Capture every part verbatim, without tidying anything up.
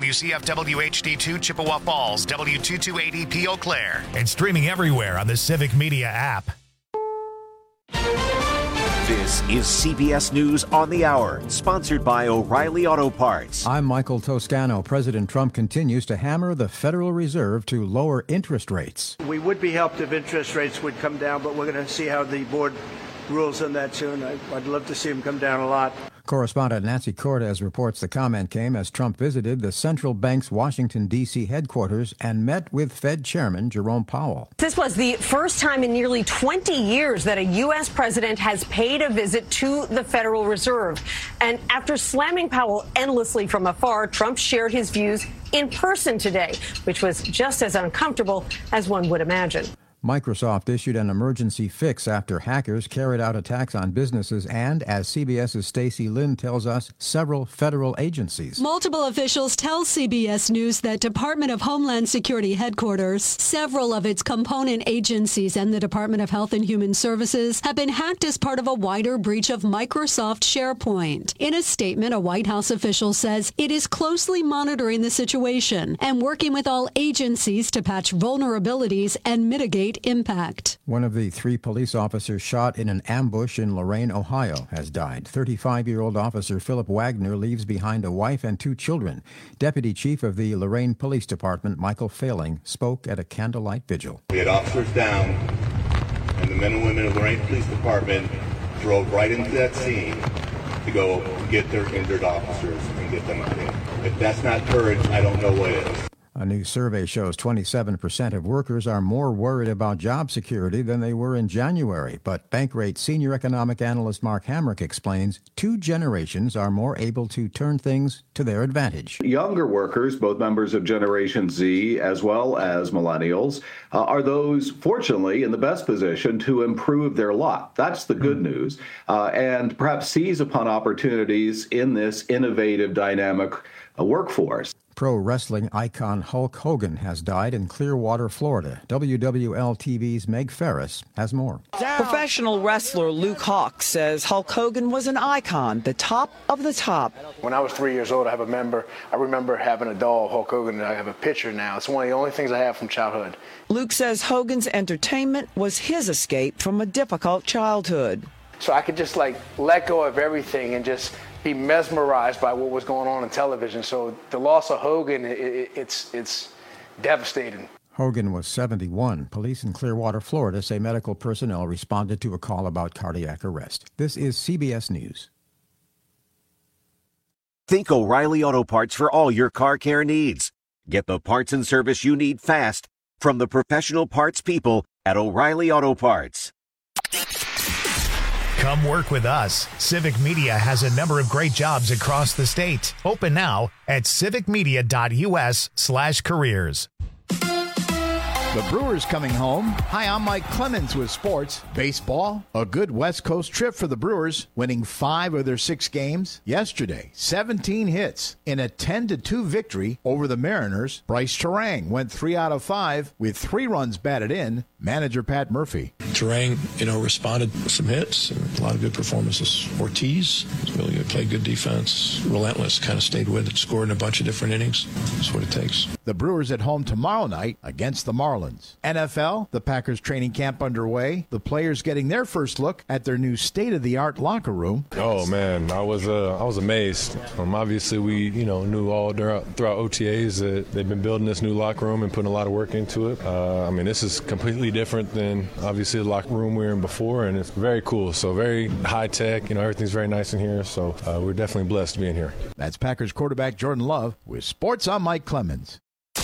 W C F W H D two Chippewa Falls, W two two eight E P Eau Claire, and streaming everywhere on the Civic Media app. This is C B S News on the Hour, sponsored by O'Reilly Auto Parts. I'm Michael Toscano. President Trump continues to hammer the Federal Reserve to lower interest rates. We would be helped if interest rates would come down, but we're going to see how the board rules on that soon. I'd love to see them come down a lot. Correspondent Nancy Cortez reports the comment came as Trump visited the central bank's Washington, D C headquarters and met with Fed Chairman Jerome Powell. This was the first time in nearly twenty years that a U S president has paid a visit to the Federal Reserve. And after slamming Powell endlessly from afar, Trump shared his views in person today, which was just as uncomfortable as one would imagine. Microsoft issued an emergency fix after hackers carried out attacks on businesses and, as CBS's Stacey Lynn tells us, several federal agencies. Multiple officials tell C B S News that Department of Homeland Security headquarters, several of its component agencies, and the Department of Health and Human Services have been hacked as part of a wider breach of Microsoft SharePoint. In a statement, a White House official says it is closely monitoring the situation and working with all agencies to patch vulnerabilities and mitigate impact. One of the three police officers shot in an ambush in Lorain, Ohio, has died. thirty-five-year-old officer Philip Wagner leaves behind a wife and two children. Deputy Chief of the Lorain Police Department, Michael Failing, spoke at a candlelight vigil. We had officers down, and the men and women of Lorain Police Department drove right into that scene to go get their injured officers and get them out of here. If that's not courage, I don't know what is. A new survey shows twenty-seven percent of workers are more worried about job security than they were in January. But Bankrate senior economic analyst Mark Hamrick explains two generations are more able to turn things to their advantage. Younger workers, both members of Generation Z as well as millennials, uh, are those, fortunately, in the best position to improve their lot. That's the good news. Uh, and perhaps seize upon opportunities in this innovative, dynamic uh, workforce. Pro wrestling icon Hulk Hogan has died in Clearwater, Florida. W W L T V's Meg Ferris has more. Professional wrestler Luke Hawk says Hulk Hogan was an icon, the top of the top. When I was three years old, I have a member. I remember having a doll, Hulk Hogan, and I have a picture now. It's one of the only things I have from childhood. Luke says Hogan's entertainment was his escape from a difficult childhood. So I could just like let go of everything and just be mesmerized by what was going on in television. So the loss of Hogan, it, it, it's it's devastating. Hogan was seventy-one. Police in Clearwater, Florida say medical personnel responded to a call about cardiac arrest. This is C B S News. Think O'Reilly Auto Parts for all your car care needs. Get the parts and service you need fast from the professional parts people at O'Reilly Auto Parts. Come work with us. Civic Media has a number of great jobs across the state. Open now at civicmedia.us slash careers. The Brewers coming home. Hi, I'm Mike Clemens with sports. Baseball, a good West Coast trip for the Brewers, winning five of their six games. Yesterday, seventeen hits in a ten to two victory over the Mariners. Bryce Terang went three out of five with three runs batted in. Manager Pat Murphy. Terang, you know, responded with some hits and a lot of good performances. Ortiz really good, played good defense, relentless, kind of stayed with it, scored in a bunch of different innings. That's what it takes. The Brewers at home tomorrow night against the Marlins. N F L, the Packers training camp underway. The players getting their first look at their new state-of-the-art locker room. Oh man, I was uh, I was amazed. Um, obviously, we you know knew all throughout, throughout O T As that they've been building this new locker room and putting a lot of work into it. Uh, I mean, this is completely different than obviously the locker room we were in before, and it's very cool. So very high tech. You know, everything's very nice in here. So uh, we're definitely blessed being here. That's Packers quarterback Jordan Love with sports. I'm Mike Clemens.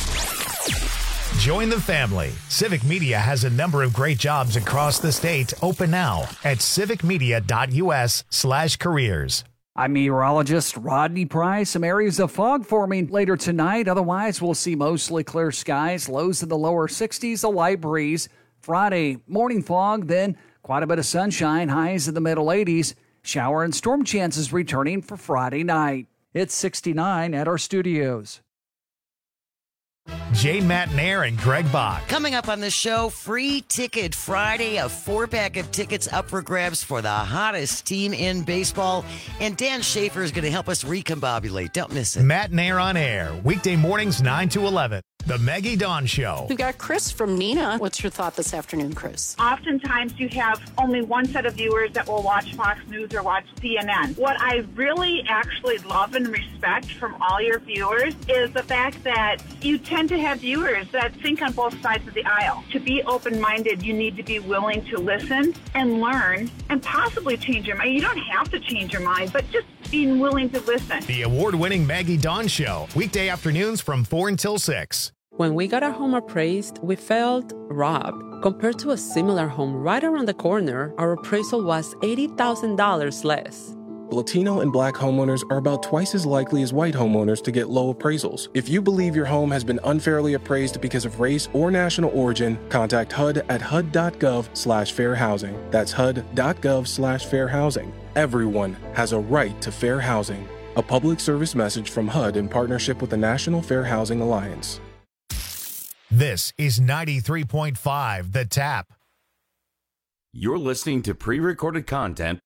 Join the family. Civic Media has a number of great jobs across the state. Open now at civicmedia.us slash careers. I'm meteorologist Rodney Price. Some areas of fog forming later tonight. Otherwise, we'll see mostly clear skies. Lows in the lower sixties, a light breeze. Friday, morning fog, then quite a bit of sunshine. Highs in the middle eighties. Shower and storm chances returning for Friday night. It's sixty-nine at our studios. Jay Matnair and Greg Bach. Coming up on the show, Free Ticket Friday, a four-pack of tickets up for grabs for the hottest team in baseball. And Dan Schaefer is going to help us recombobulate. Don't miss it. Matnair on air, weekday mornings nine to eleven. The Maggie Dawn Show. We've got Chris from Neenah. What's your thought this afternoon, Chris? Oftentimes you have only one set of viewers that will watch Fox News or watch C N N. What I really actually love and respect from all your viewers is the fact that you tend to have viewers that think on both sides of the aisle. To be open-minded, you need to be willing to listen and learn and possibly change your mind. You don't have to change your mind, but just being willing to listen. The award-winning Maggie Dawn Show, weekday afternoons from four until six. When we got our home appraised, we felt robbed. Compared to a similar home right around the corner, our appraisal was eighty thousand dollars less. Latino and Black homeowners are about twice as likely as white homeowners to get low appraisals. If you believe your home has been unfairly appraised because of race or national origin, contact H U D at H U D dot gov slash fair housing. That's H U D dot gov slash fair housing. Everyone has a right to fair housing. A public service message from H U D in partnership with the National Fair Housing Alliance. This is ninety-three point five The Tap. You're listening to pre-recorded content.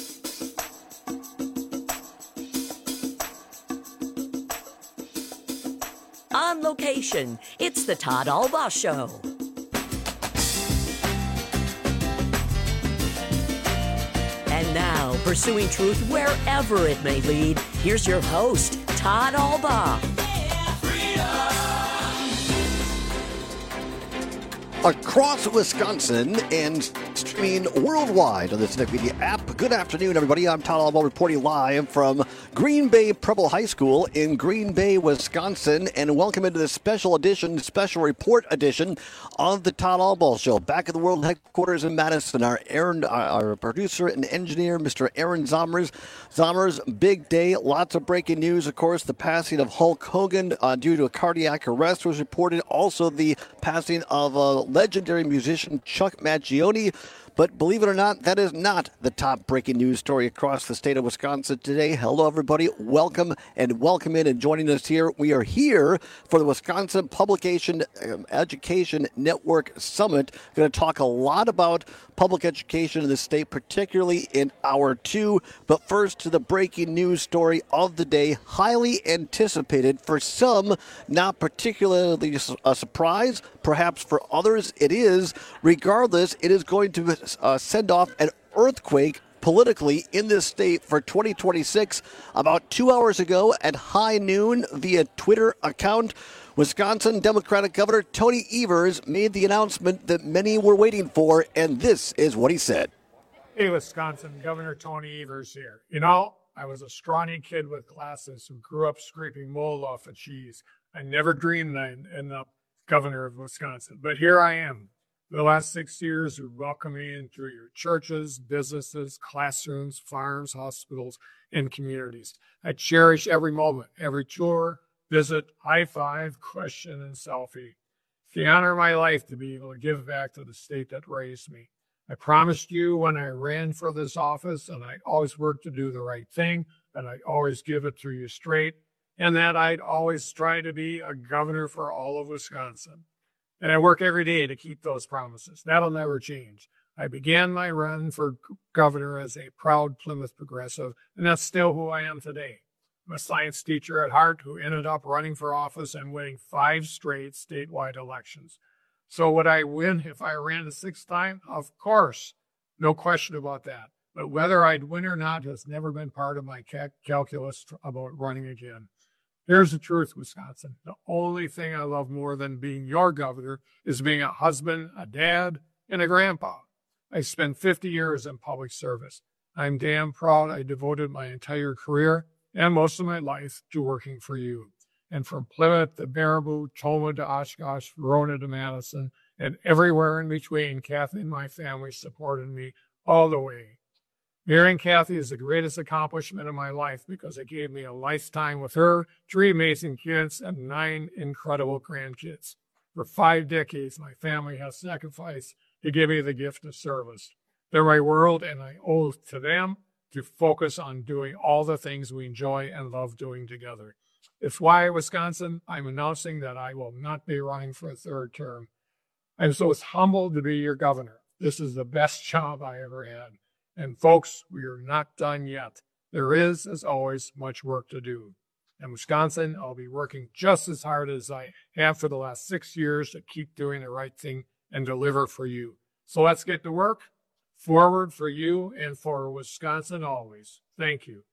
On location, it's the Todd Albaugh Show. And now, pursuing truth wherever it may lead, here's your host, Todd Albaugh. Across Wisconsin and streaming worldwide on the Civic Media app. Good afternoon, everybody. I'm Todd Albaugh reporting live from Green Bay Preble High School in Green Bay, Wisconsin, and welcome into this special edition, special report edition of the Todd Albaugh Show. Back at the world headquarters in Madison, our Aaron, our producer and engineer, Mister Aaron Zomers. Zomers, big day, lots of breaking news. Of course, the passing of Hulk Hogan uh, due to a cardiac arrest was reported. Also, the passing of a legendary musician Chuck Mangione. But believe it or not, that is not the top breaking news story across the state of Wisconsin today. Hello, everybody. Welcome and welcome in and joining us here. We are here for the Wisconsin Publication um, Education Network Summit. Going to talk a lot about public education in the state, particularly in hour two. But first to the breaking news story of the day, highly anticipated for some, not particularly a surprise. Perhaps for others it is. Regardless, it is going to uh, send off an earthquake politically in this state for twenty twenty-six. About two hours ago at high noon via Twitter account, Wisconsin Democratic Governor Tony Evers made the announcement that many were waiting for, and this is what he said. Hey, Wisconsin, Governor Tony Evers here. You know, I was a scrawny kid with glasses who grew up scraping mold off of cheese. I never dreamed I'd end up governor of Wisconsin, but here I am. The last six years, you welcome me into your churches, businesses, classrooms, farms, hospitals, and communities. I cherish every moment, every tour, visit, high five, question, and selfie. It's the honor of my life to be able to give back to the state that raised me. I promised you when I ran for this office, and I always work to do the right thing, and I always give it to you straight, and that I'd always try to be a governor for all of Wisconsin. And I work every day to keep those promises. That'll never change. I began my run for governor as a proud Plymouth progressive, and that's still who I am today. I'm a science teacher at heart who ended up running for office and winning five straight statewide elections. So would I win if I ran the sixth time? Of course. No question about that. But whether I'd win or not has never been part of my cal- calculus about running again. Here's the truth, Wisconsin. The only thing I love more than being your governor is being a husband, a dad, and a grandpa. I spent fifty years in public service. I'm damn proud I devoted my entire career and most of my life to working for you. And from Plymouth to Baraboo, Toma to Oshkosh, Verona to Madison, and everywhere in between, Kathy and my family supported me all the way. Marrying Kathy is the greatest accomplishment of my life because it gave me a lifetime with her, three amazing kids, and nine incredible grandkids. For five decades, my family has sacrificed to give me the gift of service. They're my world, and I owe it to them to focus on doing all the things we enjoy and love doing together. It's why, Wisconsin, I'm announcing that I will not be running for a third term. I'm so humbled to be your governor. This is the best job I ever had. And folks, we are not done yet. There is, as always, much work to do. In Wisconsin, I'll be working just as hard as I have for the last six years to keep doing the right thing and deliver for you. So let's get to work. Forward for you and for Wisconsin always. Thank you.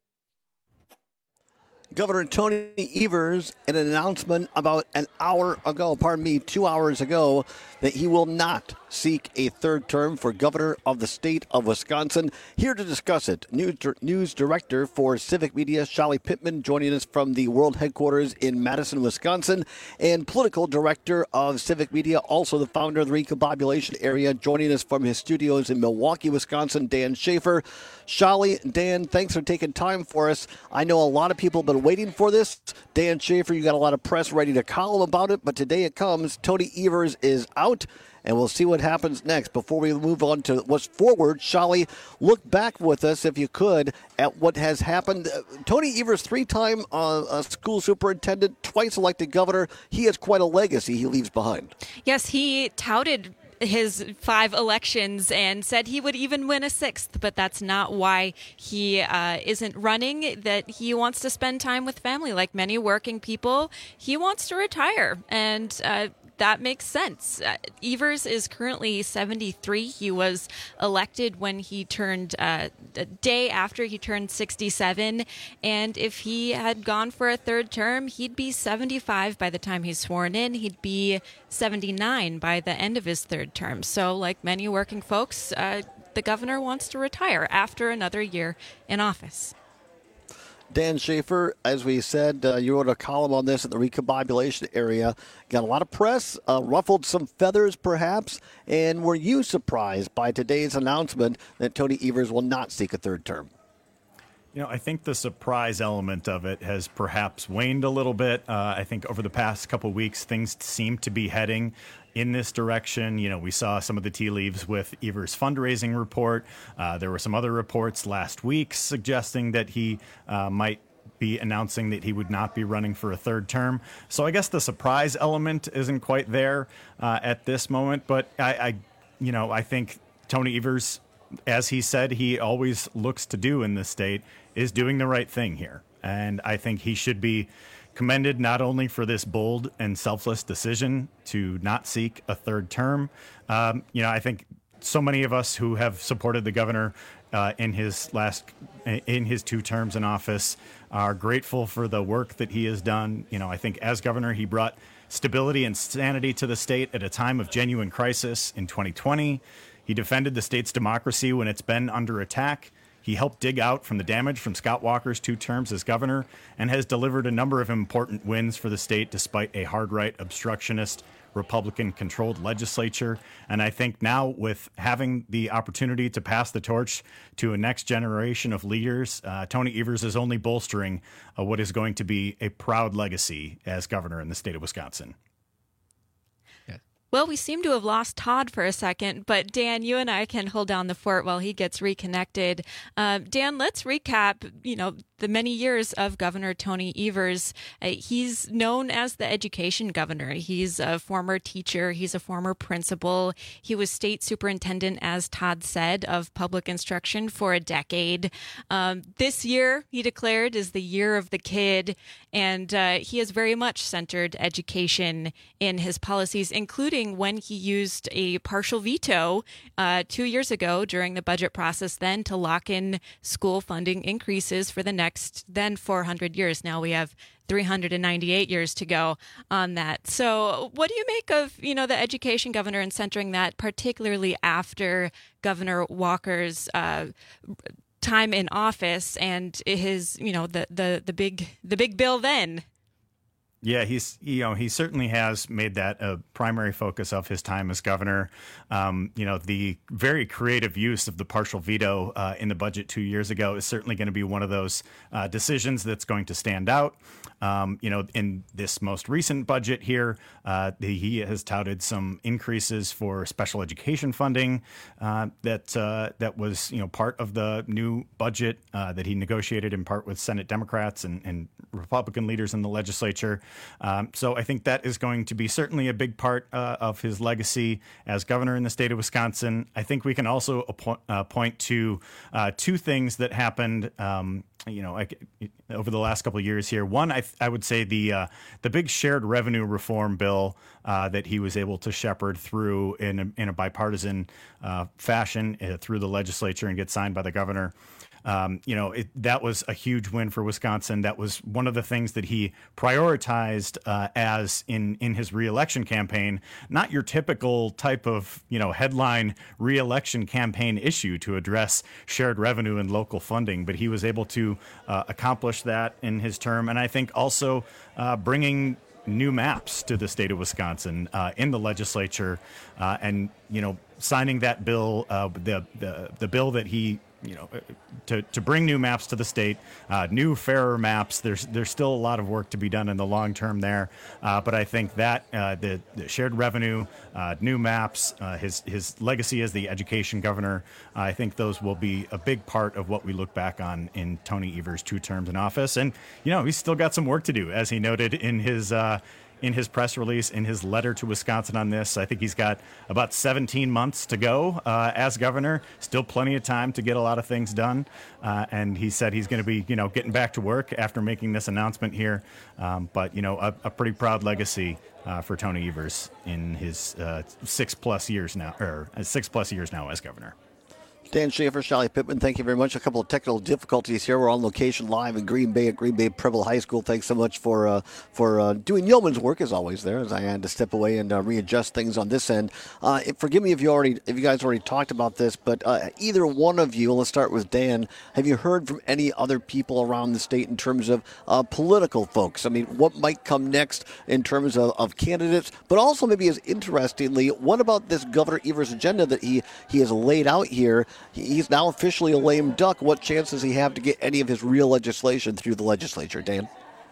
Governor Tony Evers, in an announcement about an hour ago, pardon me, two hours ago, that he will not seek a third term for governor of the state of Wisconsin. Here to discuss it, news, news director for Civic Media, Shallie Pittman, joining us from the world headquarters in Madison, Wisconsin, and political director of Civic Media, also the founder of the Recombobulation Area, joining us from his studios in Milwaukee, Wisconsin, Dan Schaefer. Shallie, Dan, thanks for taking time for us. I know a lot of people have been waiting for this. Dan Schaefer, you got a lot of press ready to column about it, but today it comes. Tony Evers is out, and we'll see what happens next. Before we move on to what's forward, Shallie, look back with us, if you could, at what has happened. Uh, Tony Evers, three-time uh, school superintendent, twice elected governor. He has quite a legacy he leaves behind. Yes, he touted his five elections and said he would even win a sixth, but that's not why he uh, isn't running, that he wants to spend time with family like many working people. He wants to retire, and uh, that makes sense. Uh, Evers is currently seventy-three. He was elected when he turned, uh, the day after he turned sixty-seven. And if he had gone for a third term, he'd be seventy-five by the time he's sworn in. He'd be seventy-nine by the end of his third term. So like many working folks, uh, the governor wants to retire after another year in office. Dan Schaefer, as we said, uh, you wrote a column on this at the Recombobulation Area. Got a lot of press, uh, ruffled some feathers perhaps, and were you surprised by today's announcement that Tony Evers will not seek a third term? You know, I think the surprise element of it has perhaps waned a little bit. Uh, I think over the past couple of weeks, things seem to be heading in this direction. You know, we saw some of the tea leaves with Evers' fundraising report. Uh, there were some other reports last week suggesting that he uh, might be announcing that he would not be running for a third term. So I guess the surprise element isn't quite there uh, at this moment. But I, I, you know, I think Tony Evers, as he said he always looks to do in this state, is doing the right thing here. And I think he should be commended not only for this bold and selfless decision to not seek a third term. Um, you know, I think so many of us who have supported the governor uh, in his last, in his two terms in office are grateful for the work that he has done. You know, I think as governor, he brought stability and sanity to the state at a time of genuine crisis in twenty twenty. He defended the state's democracy when it's been under attack. He helped dig out from the damage from Scott Walker's two terms as governor and has delivered a number of important wins for the state despite a hard-right, obstructionist, Republican-controlled legislature. And I think now with having the opportunity to pass the torch to a next generation of leaders, uh, Tony Evers is only bolstering uh, what is going to be a proud legacy as governor in the state of Wisconsin. Well, we seem to have lost Todd for a second, but Dan, you and I can hold down the fort while he gets reconnected. Uh, Dan, let's recap, you know, the many years of Governor Tony Evers. Uh, he's known as the education governor. He's a former teacher. He's a former principal. He was state superintendent, as Todd said, of public instruction for a decade. Um, this year, he declared, is the year of the kid, and uh, he has very much centered education in his policies, including when he used a partial veto uh, two years ago during the budget process then to lock in school funding increases for the next then four hundred years. Now we have three hundred ninety-eight years to go on that. So what do you make of, you know, the education governor and centering that, particularly after Governor Walker's uh, time in office and his, you know, the, the, the big the big bill then? Yeah, he's you know he certainly has made that a primary focus of his time as governor. Um, you know, the very creative use of the partial veto uh, in the budget two years ago is certainly going to be one of those uh, decisions that's going to stand out. Um, you know, in this most recent budget here, uh, the, he has touted some increases for special education funding uh, that uh, that was you know part of the new budget uh, that he negotiated in part with Senate Democrats and, and Republican leaders in the legislature. Um, so I think that is going to be certainly a big part uh, of his legacy as governor in the state of Wisconsin. I think we can also appo- uh, point to uh, two things that happened um, you know, I, over the last couple of years here. One, I, I would say the uh, the big shared revenue reform bill uh, that he was able to shepherd through in a, in a bipartisan uh, fashion uh, through the legislature and get signed by the governor. Um, you know, it, that was a huge win for Wisconsin. That was one of the things that he prioritized uh, as in, in his reelection campaign, not your typical type of, you know, headline reelection campaign issue to address shared revenue and local funding. But he was able to uh, accomplish that in his term. And I think also uh, bringing new maps to the state of Wisconsin uh, in the legislature uh, and, you know, signing that bill, uh, the, the, the bill that he you know, to, to bring new maps to the state, uh, new, fairer maps. There's there's still a lot of work to be done in the long term there. Uh, but I think that uh, the, the shared revenue, uh, new maps, uh, his his legacy as the education governor, uh, I think those will be a big part of what we look back on in Tony Evers' two terms in office. And, you know, he's still got some work to do, as he noted in his uh, in his press release, in his letter to Wisconsin on this. I think he's got about seventeen months to go uh, as governor. Still plenty of time to get a lot of things done. Uh, and he said he's going to be, you know, getting back to work after making this announcement here. Um, but, you know, a, a pretty proud legacy uh, for Tony Evers in his uh, six plus years now, or uh, six plus years now as governor. Dan Schaefer, Shelly Pittman, thank you very much. A couple of technical difficulties here. We're on location live in Green Bay at Green Bay Preble High School. Thanks so much for uh, for uh, doing yeoman's work as always there, as I had to step away and uh, readjust things on this end. Uh, forgive me if you already, if you guys already talked about this, but uh, either one of you, let's start with Dan. Have you heard from any other people around the state in terms of uh, political folks? I mean, what might come next in terms of, of candidates, but also maybe as interestingly, what about this Governor Evers agenda that he he has laid out here? He's now officially a lame duck. What chance does he have to get any of his real legislation through the legislature, Dan?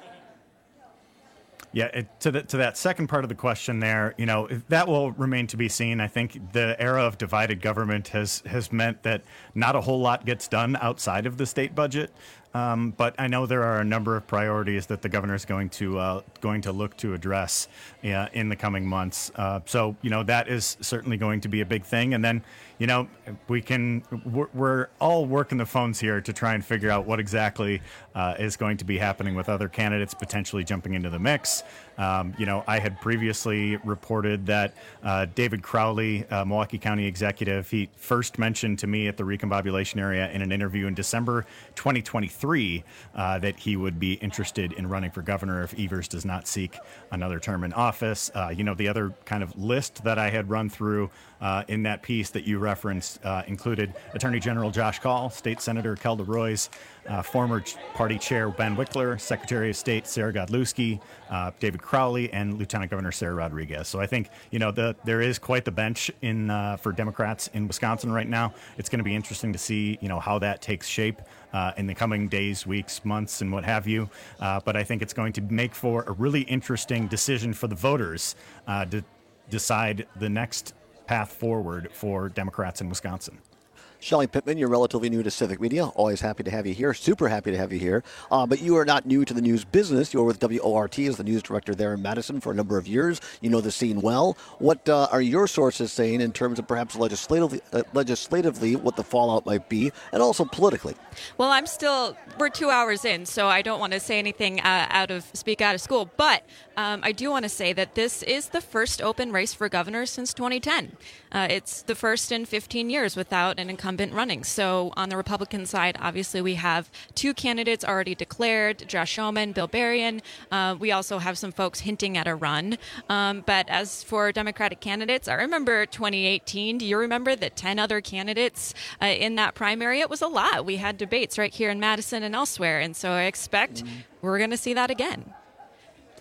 Yeah, it, to the, to that second part of the question there, you know, that will remain to be seen. I think the era of divided government has has meant that not a whole lot gets done outside of the state budget. Um, but I know there are a number of priorities that the governor is going to uh, going to look to address uh, in the coming months. Uh, so, you know, that is certainly going to be a big thing. And then, you know, we can we're, we're all working the phones here to try and figure out what exactly uh, is going to be happening with other candidates potentially jumping into the mix. Um, you know, I had previously reported that uh, David Crowley, uh, Milwaukee County executive, he first mentioned to me at the recombobulation area in an interview in December twenty twenty-three uh, that he would be interested in running for governor if Evers does not seek another term in office. Uh, you know, the other kind of list that I had run through uh, in that piece that you referenced uh, included Attorney General Josh Kaul, State Senator Kelda Roys, uh, former Party Chair Ben Wickler, Secretary of State Sarah Godlewski, uh, David Crowley, and Lieutenant Governor Sarah Rodriguez. So I think, you know, the, there is quite the bench in uh, for Democrats in Wisconsin right now. It's going to be interesting to see, you know, how that takes shape uh, in the coming days, weeks, months, and what have you. Uh, but I think it's going to make for a really interesting decision for the voters uh, to decide the next path forward for Democrats in Wisconsin. Shelly Pittman, you're relatively new to Civic Media. Always happy to have you here. Super happy to have you here. Uh, but you are not new to the news business. You were with W O R T as the news director there in Madison for a number of years. You know the scene well. What uh, are your sources saying in terms of perhaps legislatively, uh, legislatively what the fallout might be, and also politically? Well, I'm still, we're two hours in, so I don't want to say anything uh, out of, speak out of school. But um, I do want to say that this is the first open race for governor since twenty ten. Uh, it's the first in fifteen years without an incumbent running. So on the Republican side, obviously we have two candidates already declared, Josh Schoemann, Bill Berrien. Uh, we also have some folks hinting at a run. Um, but as for Democratic candidates, I remember twenty eighteen. Do you remember the ten other candidates uh, in that primary? It was a lot. We had debates right here in Madison and elsewhere. And so I expect mm-hmm. we're going to see that again.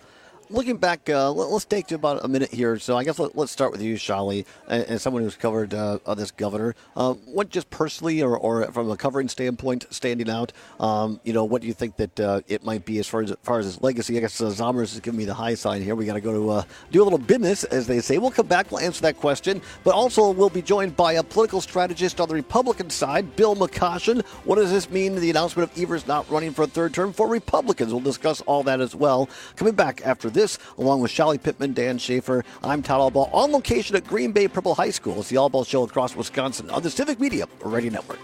looking back, uh, let, let's take about a minute here. So I guess let, let's start with you, Shali, and, and someone who's covered uh, uh, this governor. Uh, what just personally, or, or from a covering standpoint, standing out? Um, you know, what do you think that uh, it might be as far as, as far as his legacy? I guess uh, Zommers is giving me the high sign here. We got to go to uh, do a little business, as they say. We'll come back. We'll answer that question. But also, we'll be joined by a political strategist on the Republican side, Bill McCoshen. What does this mean? The announcement of Evers not running for a third term for Republicans. We'll discuss all that as well. Coming back after this, along with Shali Pittman, Dan Schaefer, I'm Todd Albaugh, on location at Green Bay Purple High School. It's the Albaugh Show across Wisconsin on the Civic Media Radio Network.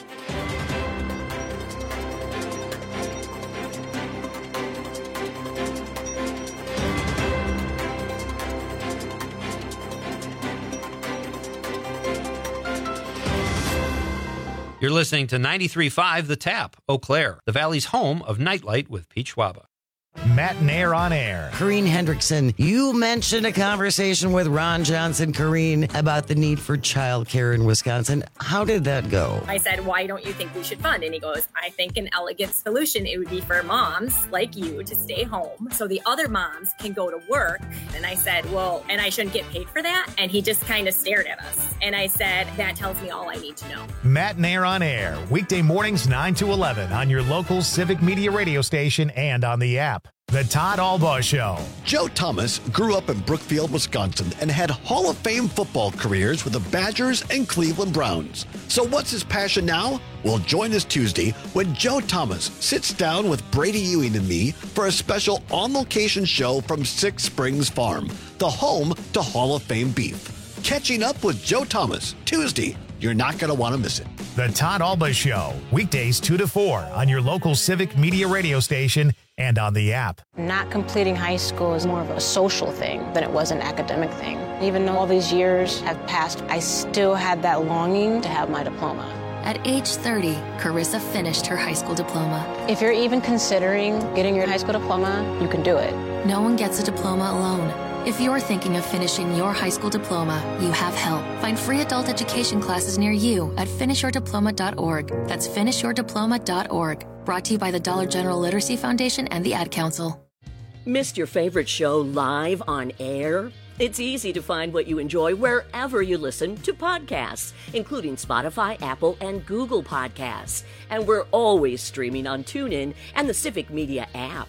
You're listening to ninety-three point five The Tap, Eau Claire, the Valley's home of Nightlight with Pete Schwaba. Matt Nair on air. Corrine Hendrickson, you mentioned a conversation with Ron Johnson, Corrine, about the need for childcare in Wisconsin. How did that go? I said, why don't you think we should fund? And he goes, I think an elegant solution, it would be for moms like you to stay home so the other moms can go to work. And I said, well, and I shouldn't get paid for that? And he just kind of stared at us. And I said, that tells me all I need to know. Matt Nair on air, weekday mornings nine to eleven on your local Civic Media radio station and on the app. The Todd Albaugh Show. Joe Thomas grew up in Brookfield, Wisconsin, and had Hall of Fame football careers with the Badgers and Cleveland Browns. So what's his passion now? Well, join us Tuesday when Joe Thomas sits down with Brady Ewing and me for a special on-location show from Six Springs Farm, the home to Hall of Fame beef. Catching up with Joe Thomas, Tuesday. You're not going to want to miss it. The Todd Albaugh Show, weekdays two to four on your local Civic Media radio station and on the app. Not completing high school is more of a social thing than it was an academic thing. Even though all these years have passed, I still had that longing to have my diploma. At age thirty, Carissa finished her high school diploma. If you're even considering getting your high school diploma, you can do it. No one gets a diploma alone. If you're thinking of finishing your high school diploma, you have help. Find free adult education classes near you at finish your diploma dot org. That's finish your diploma dot org. Brought to you by the Dollar General Literacy Foundation and the Ad Council. Missed your favorite show live on air? It's easy to find what you enjoy wherever you listen to podcasts, including Spotify, Apple, and Google Podcasts. And we're always streaming on TuneIn and the Civic Media app.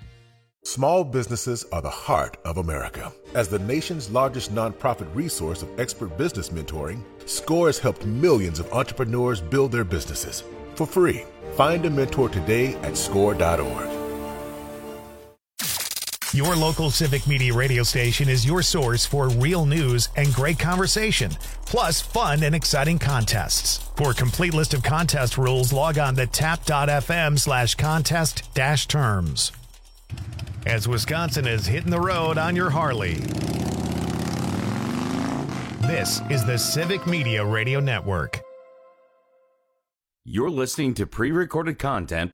Small businesses are the heart of America. As the nation's largest nonprofit resource of expert business mentoring, SCORE has helped millions of entrepreneurs build their businesses for free. Find a mentor today at score dot org. Your local Civic Media radio station is your source for real news and great conversation, plus fun and exciting contests. For a complete list of contest rules, log on to tap dot f m slash contest dash terms. As Wisconsin is hitting the road on your Harley. This is the Civic Media Radio Network. You're listening to pre-recorded content.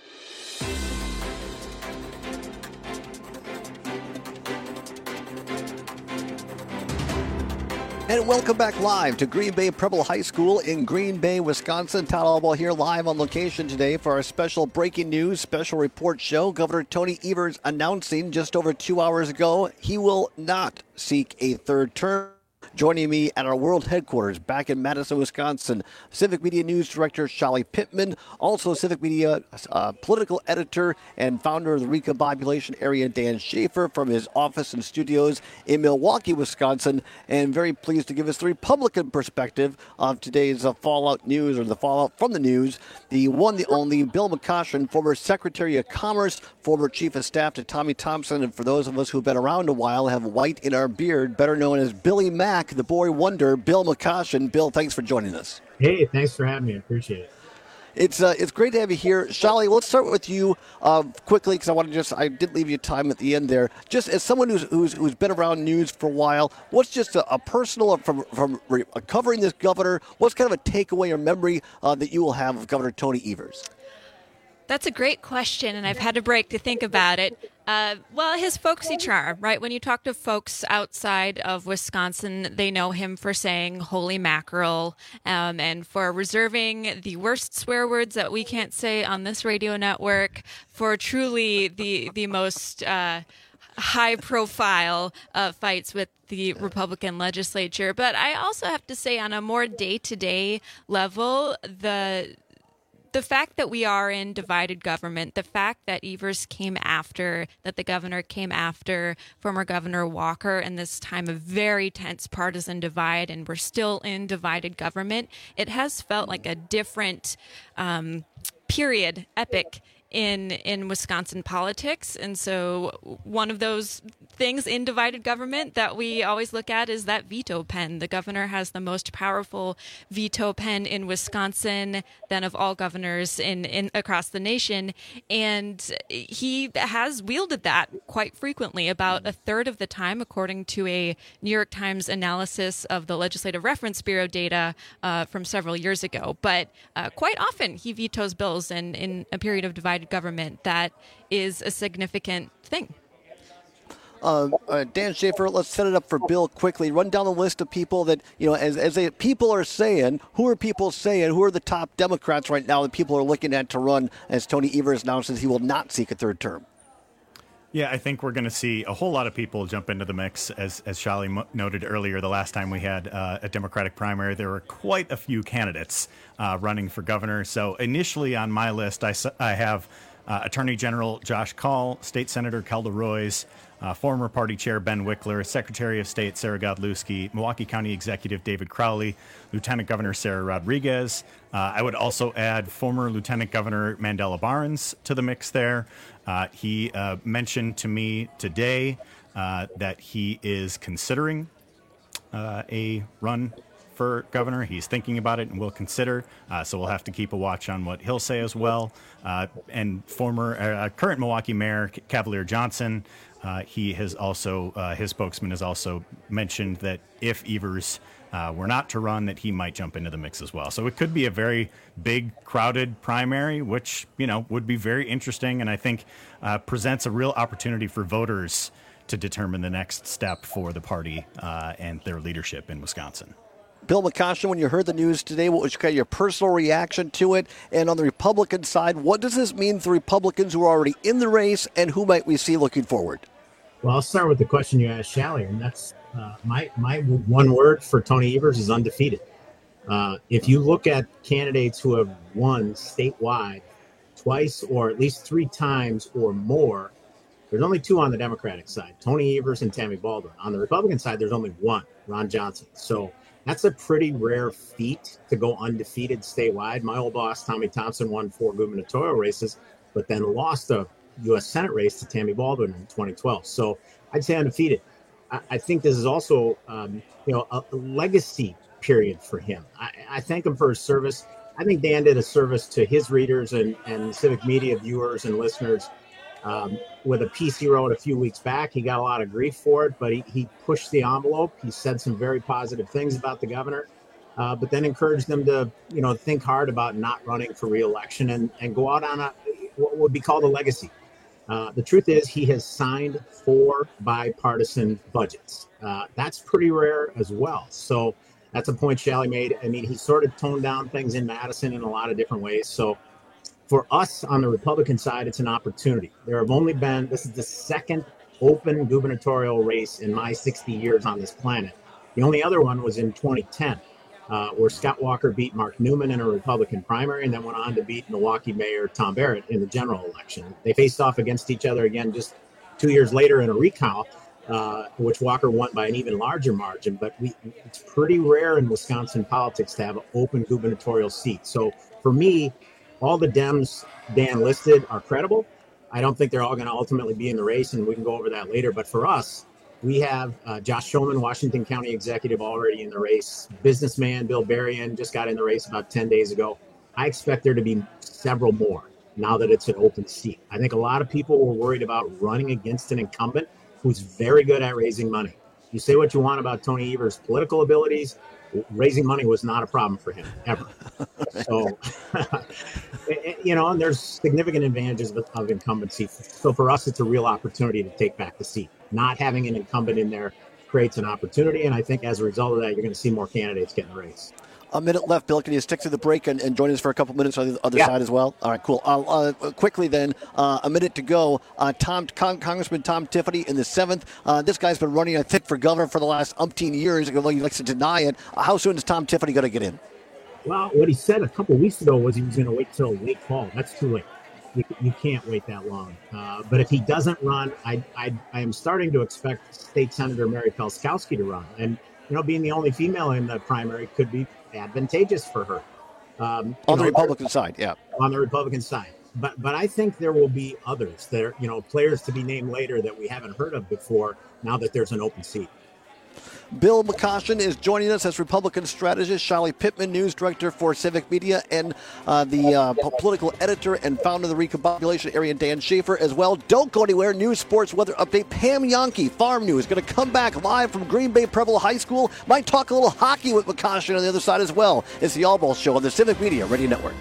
And welcome back live to Green Bay Preble High School in Green Bay, Wisconsin. Todd Albaugh here live on location today for our special breaking news, special report show. Governor Tony Evers announcing just over two hours ago he will not seek a third term. Joining me at our world headquarters back in Madison, Wisconsin, Civic Media News Director Shali Pittman, also Civic Media uh, political editor and founder of the Recombobulation Area, Dan Schaefer, from his office and studios in Milwaukee, Wisconsin, and very pleased to give us the Republican perspective of today's uh, fallout news, or the fallout from the news. The one, the only, Bill McCoshen, former Secretary of Commerce, former Chief of Staff to Tommy Thompson, and for those of us who've been around a while, have white in our beard, better known as Billy Mack, the boy wonder, Bill McCoshen. Bill, thanks for joining us. Hey, thanks for having me. I appreciate it. It's uh, it's great to have you here. Shali, let's start with you uh, quickly, because I want to just, I did leave you time at the end there. Just as someone who's who's, who's been around news for a while, what's just a, a personal, from from re- covering this governor, what's kind of a takeaway or memory uh, that you will have of Governor Tony Evers? That's a great question, and I've had a break to think about it. Uh, well, his folksy charm, right? When you talk to folks outside of Wisconsin, they know him for saying holy mackerel, um, and for reserving the worst swear words that we can't say on this radio network, for truly the the most uh, high profile uh, fights with the Republican legislature. But I also have to say, on a more day-to-day level, the the fact that we are in divided government, the fact that Evers came after, that the governor came after former Governor Walker in this time of very tense partisan divide, and we're still in divided government, it has felt like a different um, period, epic, in in Wisconsin politics. And so one of those things in divided government that we always look at is that veto pen. The governor has the most powerful veto pen in Wisconsin than of all governors in, in across the nation. And he has wielded that quite frequently, about a third of the time, according to a New York Times analysis of the Legislative Reference Bureau data uh, from several years ago. But uh, quite often he vetoes bills in, in a period of divided government. That is a significant thing. Uh, uh, Dan Schaefer, let's set it up for Bill quickly. Run down the list of people that, you know, as, as they, people are saying, who are people saying, who are the top Democrats right now that people are looking at to run as Tony Evers announces he will not seek a third term? Yeah, I think we're going to see a whole lot of people jump into the mix. As as Shally m- noted earlier, the last time we had uh, a Democratic primary, there were quite a few candidates uh, running for governor. So initially on my list, I, I have uh, Attorney General Josh Kaul, State Senator Kelda Roys, uh, former party chair Ben Wickler, Secretary of State Sarah Godlewski, Milwaukee County Executive David Crowley, Lieutenant Governor Sarah Rodriguez. Uh, I would also add former Lieutenant Governor Mandela Barnes to the mix there. Uh, he uh, mentioned to me today uh, that he is considering uh, a run for governor. He's thinking about it and will consider. Uh, so we'll have to keep a watch on what he'll say as well. Uh, and former, uh, current Milwaukee Mayor Cavalier Johnson, uh, he has also, uh, his spokesman has also mentioned that if Evers Uh, were not to run, that he might jump into the mix as well. So it could be a very big, crowded primary, which, you know, would be very interesting, and I think uh, presents a real opportunity for voters to determine the next step for the party uh, and their leadership in Wisconsin. Bill McCoshen, when you heard the news today, what was kind of your personal reaction to it? And on the Republican side, what does this mean for Republicans who are already in the race, and who might we see looking forward? Well, I'll start with the question you asked Shally, and that's uh, my my one word for Tony Evers is undefeated. Uh, if you look at candidates who have won statewide twice or at least three times or more, there's only two on the Democratic side, Tony Evers and Tammy Baldwin. On the Republican side, there's only one, Ron Johnson. So that's a pretty rare feat to go undefeated statewide. My old boss, Tommy Thompson, won four gubernatorial races, but then lost a U S Senate race to Tammy Baldwin in twenty twelve. So I'd say undefeated. I, I think this is also, um, you know, a, a legacy period for him. I, I thank him for his service. I think Dan did a service to his readers and, and civic media viewers and listeners um, with a piece he wrote a few weeks back. He got a lot of grief for it, but he, he pushed the envelope. He said some very positive things about the governor, uh, but then encouraged them to, you know, think hard about not running for re-election and, and go out on a what would be called a legacy. Uh, the truth is he has signed four bipartisan budgets. Uh, that's pretty rare as well. So that's a point Shally made. I mean, he sort of toned down things in Madison in a lot of different ways. So for us on the Republican side, it's an opportunity. There have only been, this is the second open gubernatorial race in my sixty years on this planet. The only other one was in twenty ten, uh, where Scott Walker beat Mark Newman in a Republican primary and then went on to beat Milwaukee Mayor Tom Barrett in the general election. They faced off against each other again just two years later in a recount, uh, which Walker won by an even larger margin. But we, it's pretty rare in Wisconsin politics to have an open gubernatorial seat. So for me, all the Dems Dan listed are credible. I don't think they're all going to ultimately be in the race, and we can go over that later. But for us, we have uh, Josh Schoeman, Washington County Executive, already in the race. Businessman Bill Berrien just got in the race about ten days ago. I expect there to be several more now that it's an open seat. I think a lot of people were worried about running against an incumbent who's very good at raising money. You say what you want about Tony Evers' political abilities. Raising money was not a problem for him, ever. So, you know, and there's significant advantages of, of incumbency. So for us, it's a real opportunity to take back the seat. Not having an incumbent in there creates an opportunity, and I think as a result of that, you're going to see more candidates get in the race. A minute left, Bill. Can you stick to the break and, and join us for a couple minutes on the other yeah. side as well? All right, cool. Uh, uh, quickly then, uh, a minute to go. Uh, Tom Con- Congressman Tom Tiffany in the seventh. Uh, this guy's been running, I think, for governor for the last umpteen years, although he likes to deny it. Uh, how soon is Tom Tiffany going to get in? Well, what he said a couple weeks ago was he was going to wait till late fall. That's too late. You, you can't wait that long. Uh, but if he doesn't run, I, I I am starting to expect State Senator Mary Pelskowski to run. And, you know, being the only female in the primary could be advantageous for her. Um, on the know, Republican side, yeah. On the Republican side. But but I think there will be others that are, you know, players to be named later that we haven't heard of before now that there's an open seat. Bill McCoshen is joining us as Republican strategist, Shally Pittman, news director for Civic Media, and uh, the uh, political editor and founder of the Recombobulation Area, Dan Schaefer, as well. Don't go anywhere. News, sports, weather update. Pam Yonke, Farm News, going to come back live from Green Bay Preble High School. Might talk a little hockey with McCoshen on the other side as well. It's the All Ball Show on the Civic Media Radio Network.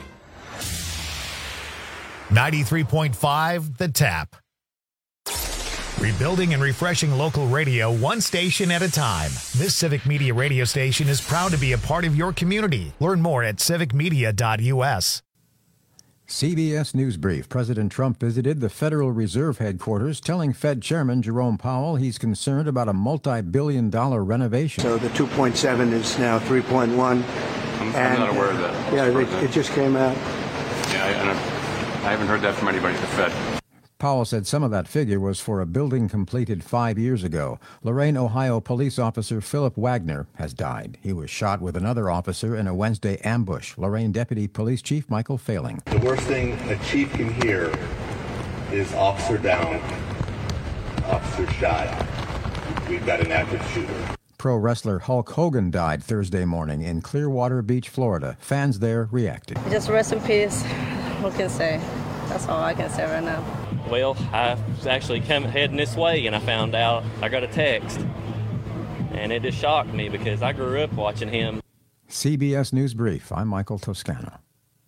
ninety-three point five The Tap. Rebuilding and refreshing local radio one station at a time. This Civic Media radio station is proud to be a part of your community. Learn more at civic media dot u s. C B S News Brief. President Trump visited the Federal Reserve headquarters, telling Fed Chairman Jerome Powell he's concerned about a multi-billion dollar renovation. So the two point seven is now three point one. I'm, I'm not aware of that. Yeah, it, it just came out. Yeah, I, I, I haven't heard that from anybody at the Fed. Powell said some of that figure was for a building completed five years ago. Lorain, Ohio police officer Philip Wagner has died. He was shot with another officer in a Wednesday ambush. Lorain Deputy Police Chief Michael Failing. The worst thing a chief can hear is officer down, officer shot. We've got an active shooter. Pro wrestler Hulk Hogan died Thursday morning in Clearwater Beach, Florida. Fans there reacted. Just rest in peace. What can I say? That's all I can say right now. Well, I was actually coming heading this way, and I found out I got a text, and it just shocked me because I grew up watching him. C B S News Brief. I'm Michael Toscano.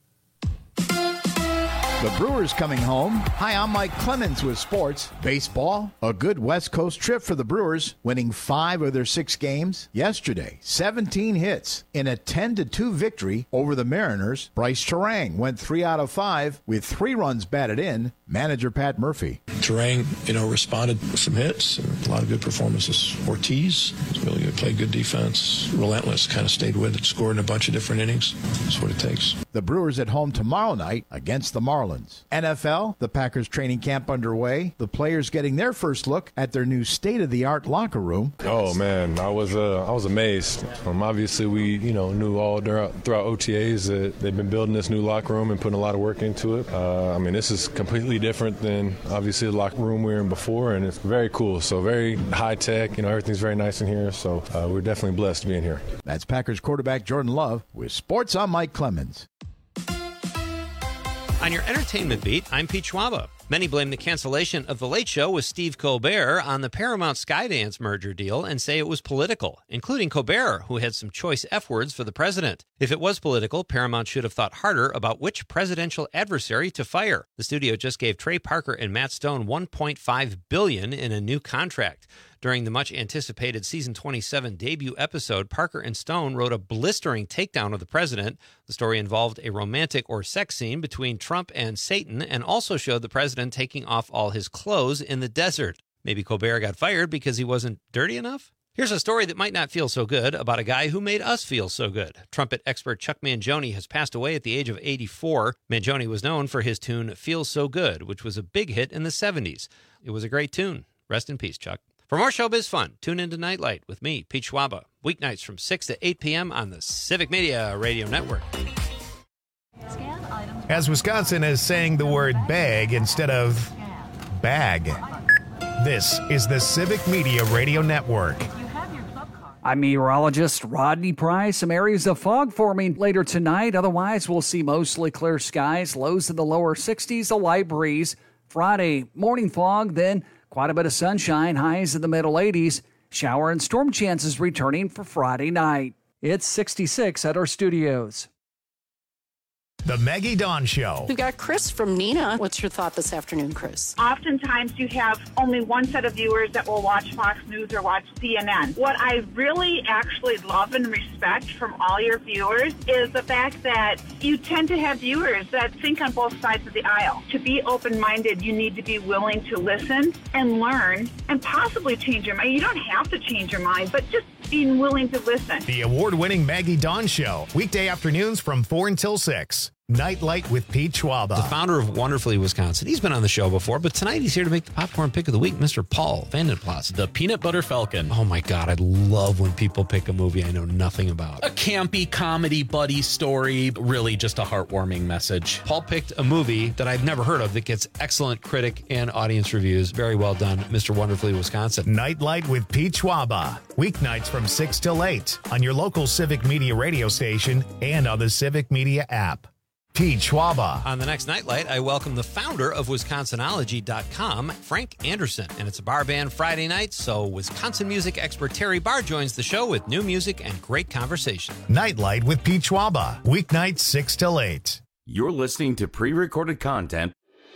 The Brewers coming home. Hi, I'm Mike Clemens with sports. Baseball, a good West Coast trip for the Brewers, winning five of their six games. Yesterday, seventeen hits in a ten to two victory over the Mariners. Bryce Terang went three out of five with three runs batted in. Manager Pat Murphy. Terang, you know, responded with some hits and a lot of good performances. Ortiz really good, played good defense, relentless, kind of stayed with it, scored in a bunch of different innings. That's what it takes. The Brewers at home tomorrow night against the Marlins. N F L, the Packers training camp underway. The players getting their first look at their new state-of-the-art locker room. Oh man, I was uh, I was amazed. Um, obviously, we you know knew all throughout, throughout O T As that they've been building this new locker room and putting a lot of work into it. Uh, I mean, this is completely different than obviously the locker room we were in before, and it's very cool. So very high tech. You know, everything's very nice in here. So uh, we're definitely blessed to be in here. That's Packers quarterback Jordan Love with sports. I'm Mike Clemens. On your entertainment beat, I'm Pete Schwaba. Many blame the cancellation of The Late Show with Steve Colbert on the Paramount Skydance merger deal and say it was political, including Colbert, who had some choice F words for the president. If it was political, Paramount should have thought harder about which presidential adversary to fire. The studio just gave Trey Parker and Matt Stone one point five billion dollars in a new contract. During the much-anticipated season twenty-seven debut episode, Parker and Stone wrote a blistering takedown of the president. The story involved a romantic or sex scene between Trump and Satan and also showed the president taking off all his clothes in the desert. Maybe Colbert got fired because he wasn't dirty enough? Here's a story that might not feel so good about a guy who made us feel so good. Trumpet expert Chuck Mangione has passed away at the age of eighty-four. Mangione was known for his tune Feels So Good, which was a big hit in the seventies. It was a great tune. Rest in peace, Chuck. For more showbiz fun, tune into Nightlight with me, Pete Schwaba, weeknights from six to eight p.m. on the Civic Media Radio Network. As Wisconsin is saying the word bag instead of bag. This is the Civic Media Radio Network. I'm meteorologist Rodney Price. Some areas of fog forming later tonight. Otherwise, we'll see mostly clear skies, lows in the lower sixties, a light breeze. Friday, morning fog, then quite a bit of sunshine, highs in the middle eighties. Shower and storm chances returning for Friday night. It's sixty-six at our studios. The Maggie Dawn Show. We've got Chris from Neenah. What's your thought this afternoon, Chris? Oftentimes you have only one set of viewers that will watch Fox News or watch C N N. What I really actually love and respect from all your viewers is the fact that you tend to have viewers that think on both sides of the aisle. To be open-minded, you need to be willing to listen and learn and possibly change your mind. You don't have to change your mind, but just being willing to listen. The award-winning Maggie Dawn Show. Weekday afternoons from four until six. Nightlight with Pete Schwaba. The founder of Wonderfully Wisconsin. He's been on the show before, but tonight he's here to make the popcorn pick of the week, Mister Paul Vandenplas. The Peanut Butter Falcon. Oh my God, I love when people pick a movie I know nothing about. A campy comedy buddy story, really just a heartwarming message. Paul picked a movie that I've never heard of that gets excellent critic and audience reviews. Very well done, Mister Wonderfully Wisconsin. Nightlight with Pete Schwaba. Weeknights from six till eight on your local Civic Media radio station and on the Civic Media app. Pete Schwaba. On the next Nightlight, I welcome the founder of Wisconsinology dot com, Frank Anderson. And it's a bar band Friday night, so Wisconsin music expert Terry Barr joins the show with new music and great conversation. Nightlight with Pete Schwaba. Weeknights six till eight. You're listening to pre-recorded content.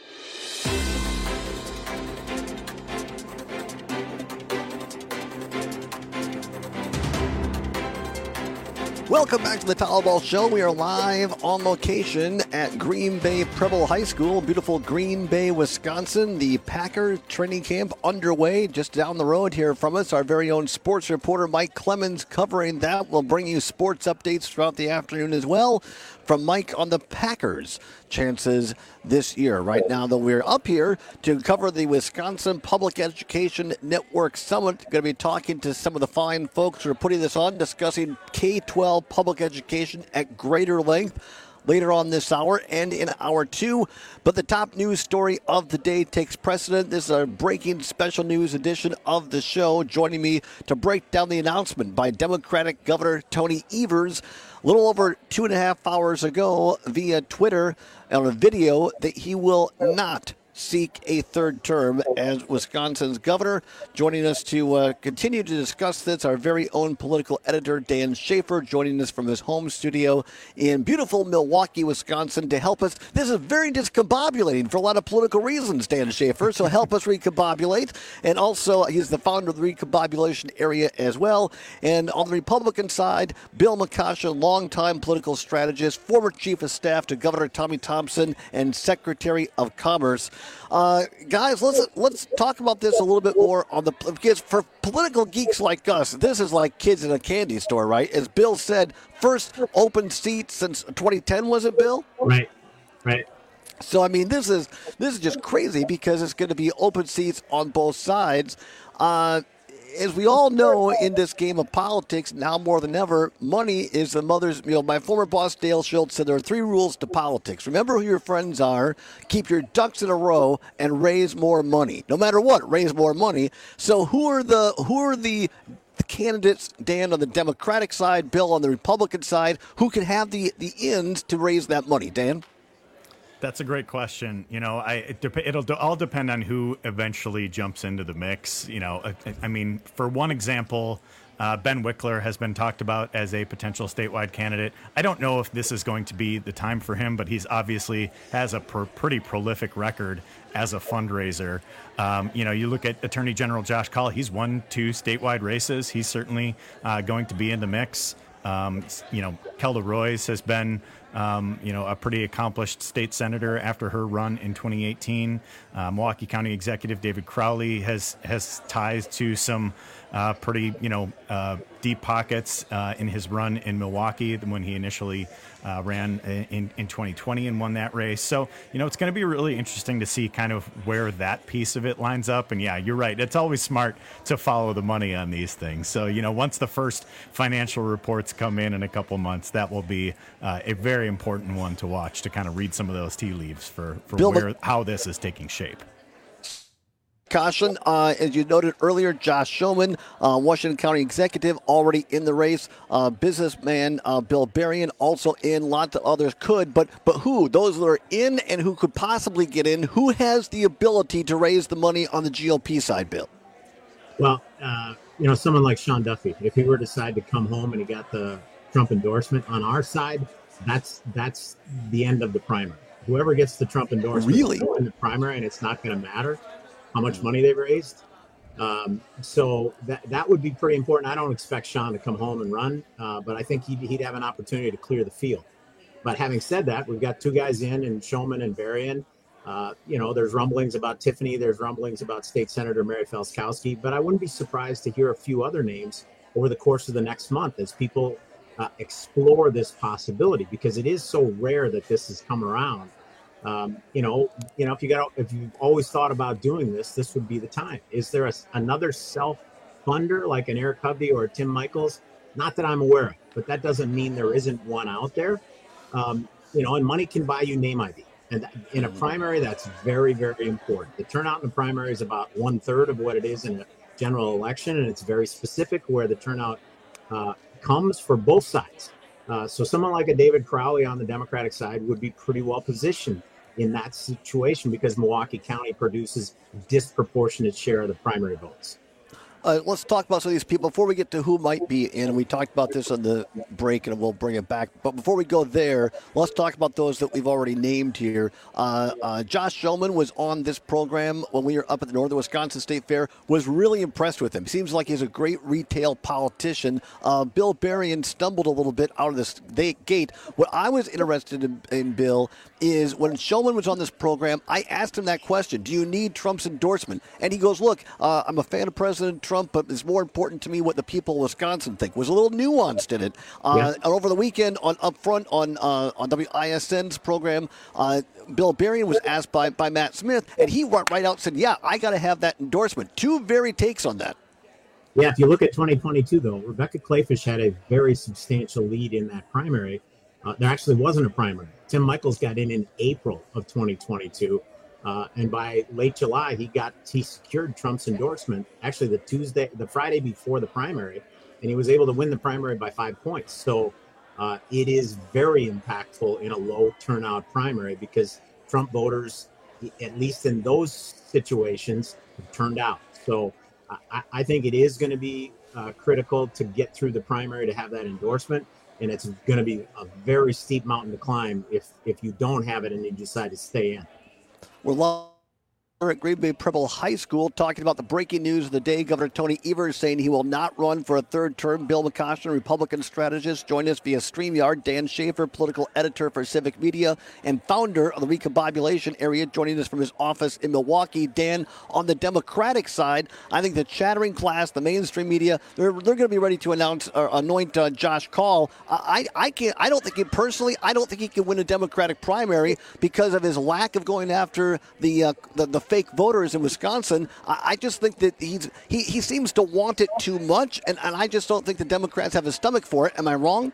Welcome back to the Towel Ball Show. We are live on location at Green Bay Preble High School, beautiful Green Bay, Wisconsin. The Packer training camp underway just down the road here from us. Our very own sports reporter Mike Clemens covering that. We'll bring you sports updates throughout the afternoon as well from Mike on the Packers' chances this year. Right now, though, we're up here to cover the Wisconsin Public Education Network Summit. Going to be talking to some of the fine folks who are putting this on, discussing K twelve public education at greater length later on this hour and in hour two. But the top news story of the day takes precedent. This is a breaking special news edition of the show. Joining me to break down the announcement by Democratic Governor Tony Evers a little over two and a half hours ago via Twitter on a video that he will not seek a third term as Wisconsin's governor. Joining us to uh, continue to discuss this, our very own political editor, Dan Schaefer, joining us from his home studio in beautiful Milwaukee, Wisconsin, to help us. This is very discombobulating for a lot of political reasons, Dan Schaefer, so help us recombobulate. And also, he's the founder of the recombobulation area as well. And on the Republican side, Bill McCosha, longtime political strategist, former chief of staff to Governor Tommy Thompson, and Secretary of Commerce. Uh, guys, let's let's talk about this a little bit more on the because for political geeks like us, this is like kids in a candy store, right? As Bill said, first open seat since twenty ten, was it, Bill? Right, right. So I mean, this is this is just crazy because it's going to be open seats on both sides. Uh, As we all know, in this game of politics, now more than ever, money is the mother's. You know, my former boss Dale Schultz said there are three rules to politics. Remember who your friends are, keep your ducks in a row, and raise more money. No matter what, raise more money. So who are the who are the candidates, Dan, on the Democratic side, Bill on the Republican side, who can have the the ends to raise that money, Dan? That's a great question. You know, I it dep- it'll de- all depend on who eventually jumps into the mix. You know, I, I mean, for one example, uh, Ben Wickler has been talked about as a potential statewide candidate. I don't know if this is going to be the time for him, but he's obviously has a pr- pretty prolific record as a fundraiser. Um, you know, you look at Attorney General Josh Kaul, he's won two statewide races. He's certainly uh, going to be in the mix. Um, you know, Kelda Roys has been, um, you know, a pretty accomplished state senator after her run in twenty eighteen. Uh, Milwaukee County Executive David Crowley has has ties to some uh, pretty, you know, uh, deep pockets uh, in his run in Milwaukee when he initially uh, ran in, in twenty twenty and won that race. So, you know, it's going to be really interesting to see kind of where that piece of it lines up. And yeah, you're right. It's always smart to follow the money on these things. So, you know, once the first financial reports come in in a couple months, that will be uh, a very important one to watch, to kind of read some of those tea leaves for, for Bill, where how this is taking shape. Caution, uh, as you noted earlier, Josh Shulman, uh, Washington County Executive, already in the race. Uh, businessman uh, Bill Berrien also in. Lots of others could, but but who? Those that are in and who could possibly get in. Who has the ability to raise the money on the G O P side, Bill? Well, uh, you know, someone like Sean Duffy, if he were to decide to come home and he got the Trump endorsement on our side, that's that's the end of the primary. Whoever gets the Trump endorsement really in the primary, and it's not going to matter how much money they've raised. Um, so that that would be pretty important. I don't expect Sean to come home and run, uh, but I think he'd, he'd have an opportunity to clear the field. But having said that, we've got two guys in, and Shulman and Berrien. Uh, you know, there's rumblings about Tiffany. There's rumblings about State Senator Mary Felskowski. But I wouldn't be surprised to hear a few other names over the course of the next month as people uh, explore this possibility, because it is so rare that this has come around. Um, you know, you know, if you got, if you've always thought about doing this, this would be the time. Is there a, another self-funder like an Eric Hovde or a Tim Michels? Not that I'm aware of, but that doesn't mean there isn't one out there. Um, you know, and money can buy you name I D. And that, in a primary, that's very, very important. The turnout in the primary is about one third of what it is in a general election, and it's very specific where the turnout uh, comes for both sides. Uh, so someone like a David Crowley on the Democratic side would be pretty well positioned in that situation because Milwaukee County produces a disproportionate share of the primary votes. Uh, let's talk about some of these people before we get to who might be in. We talked about this on the break, and we'll bring it back. But before we go there, let's talk about those that we've already named here. Uh, uh, Josh Shulman was on this program when we were up at the Northern Wisconsin State Fair. Was really impressed with him. Seems like he's a great retail politician. Uh, Bill Berrien stumbled a little bit out of this gate. What I was interested in, in, Bill, is when Shulman was on this program, I asked him that question: do you need Trump's endorsement? And he goes, look, uh, I'm a fan of President Trump, but it's more important to me what the people of Wisconsin think. Was a little nuanced in it. Uh, yeah. And over the weekend, on up front on uh, on W I S N's program, uh, Bill Berrien was asked by, by Matt Smith, and he went right out and said, yeah, I got to have that endorsement. Two very takes on that. Yeah, if you look at twenty twenty-two, though, Rebecca Kleefisch had a very substantial lead in that primary. Uh, there actually wasn't a primary. Tim Michels got in in April of twenty twenty-two. Uh, and by late July, he got he secured Trump's endorsement. Actually, the Tuesday, the Friday before the primary, and he was able to win the primary by five points. So uh, it is very impactful in a low turnout primary because Trump voters, at least in those situations, have turned out. So I, I think it is going to be uh, critical to get through the primary to have that endorsement, and it's going to be a very steep mountain to climb if if you don't have it and you decide to stay in. We're live at Green Bay Preble High School talking about the breaking news of the day. Governor Tony Evers saying he will not run for a third term. Bill McCoshen, Republican strategist, joined us via StreamYard. Dan Schaefer, political editor for Civic Media and founder of the Recombobulation Area, joining us from his office in Milwaukee. Dan, on the Democratic side, I think the chattering class, the mainstream media, they're they're going to be ready to announce or anoint uh, Josh Kaul. I I can't. I don't think he personally. I don't think he can win a Democratic primary because of his lack of going after the uh, the, the fake voters in Wisconsin. I, I just think that he's he, he seems to want it too much, and, and I just don't think the Democrats have a stomach for it. Am I wrong?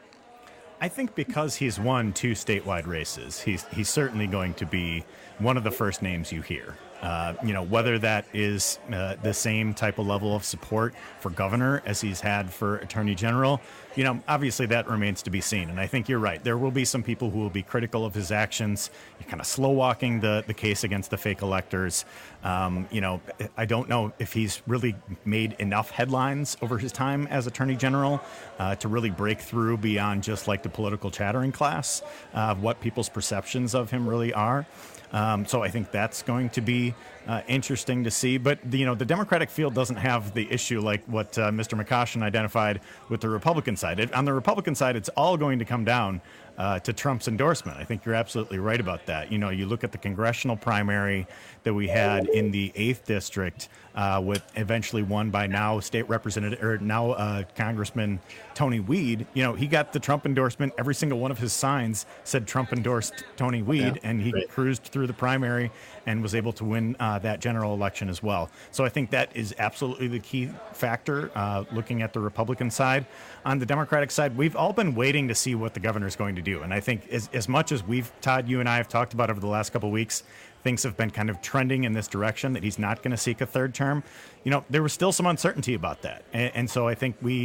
I think because he's won two statewide races, he's he's certainly going to be one of the first names you hear. Uh, you know, whether that is uh, the same type of level of support for governor as he's had for attorney general, you know, obviously that remains to be seen. And I think you're right. There will be some people who will be critical of his actions. You're kind of slow walking the, the case against the fake electors. Um, you know, I don't know if he's really made enough headlines over his time as attorney general uh, to really break through beyond just like the political chattering class of uh, what people's perceptions of him really are. Um, so I think that's going to be uh, interesting to see. But, the, you know, the Democratic field doesn't have the issue like what uh, Mister McCoshen identified with the Republican side. It, on the Republican side, it's all going to come down uh, to Trump's endorsement. I think you're absolutely right about that. You know, you look at the congressional primary that we had in the eighth district uh, with eventually won by now state representative or now uh, Congressman Tony Weed. You know, he got the Trump endorsement. Every single one of his signs said Trump endorsed Tony Weed, yeah, and he right. cruised through the primary and was able to win uh, that general election as well. So I think that is absolutely the key factor uh, looking at the Republican side. On the Democratic side, we've all been waiting to see what the governor is going to do. And I think as, as much as we've, Todd, you and I have talked about over the last couple of weeks, things have been kind of trending in this direction that he's not going to seek a third term. You know, there was still some uncertainty about that. And, and so I think we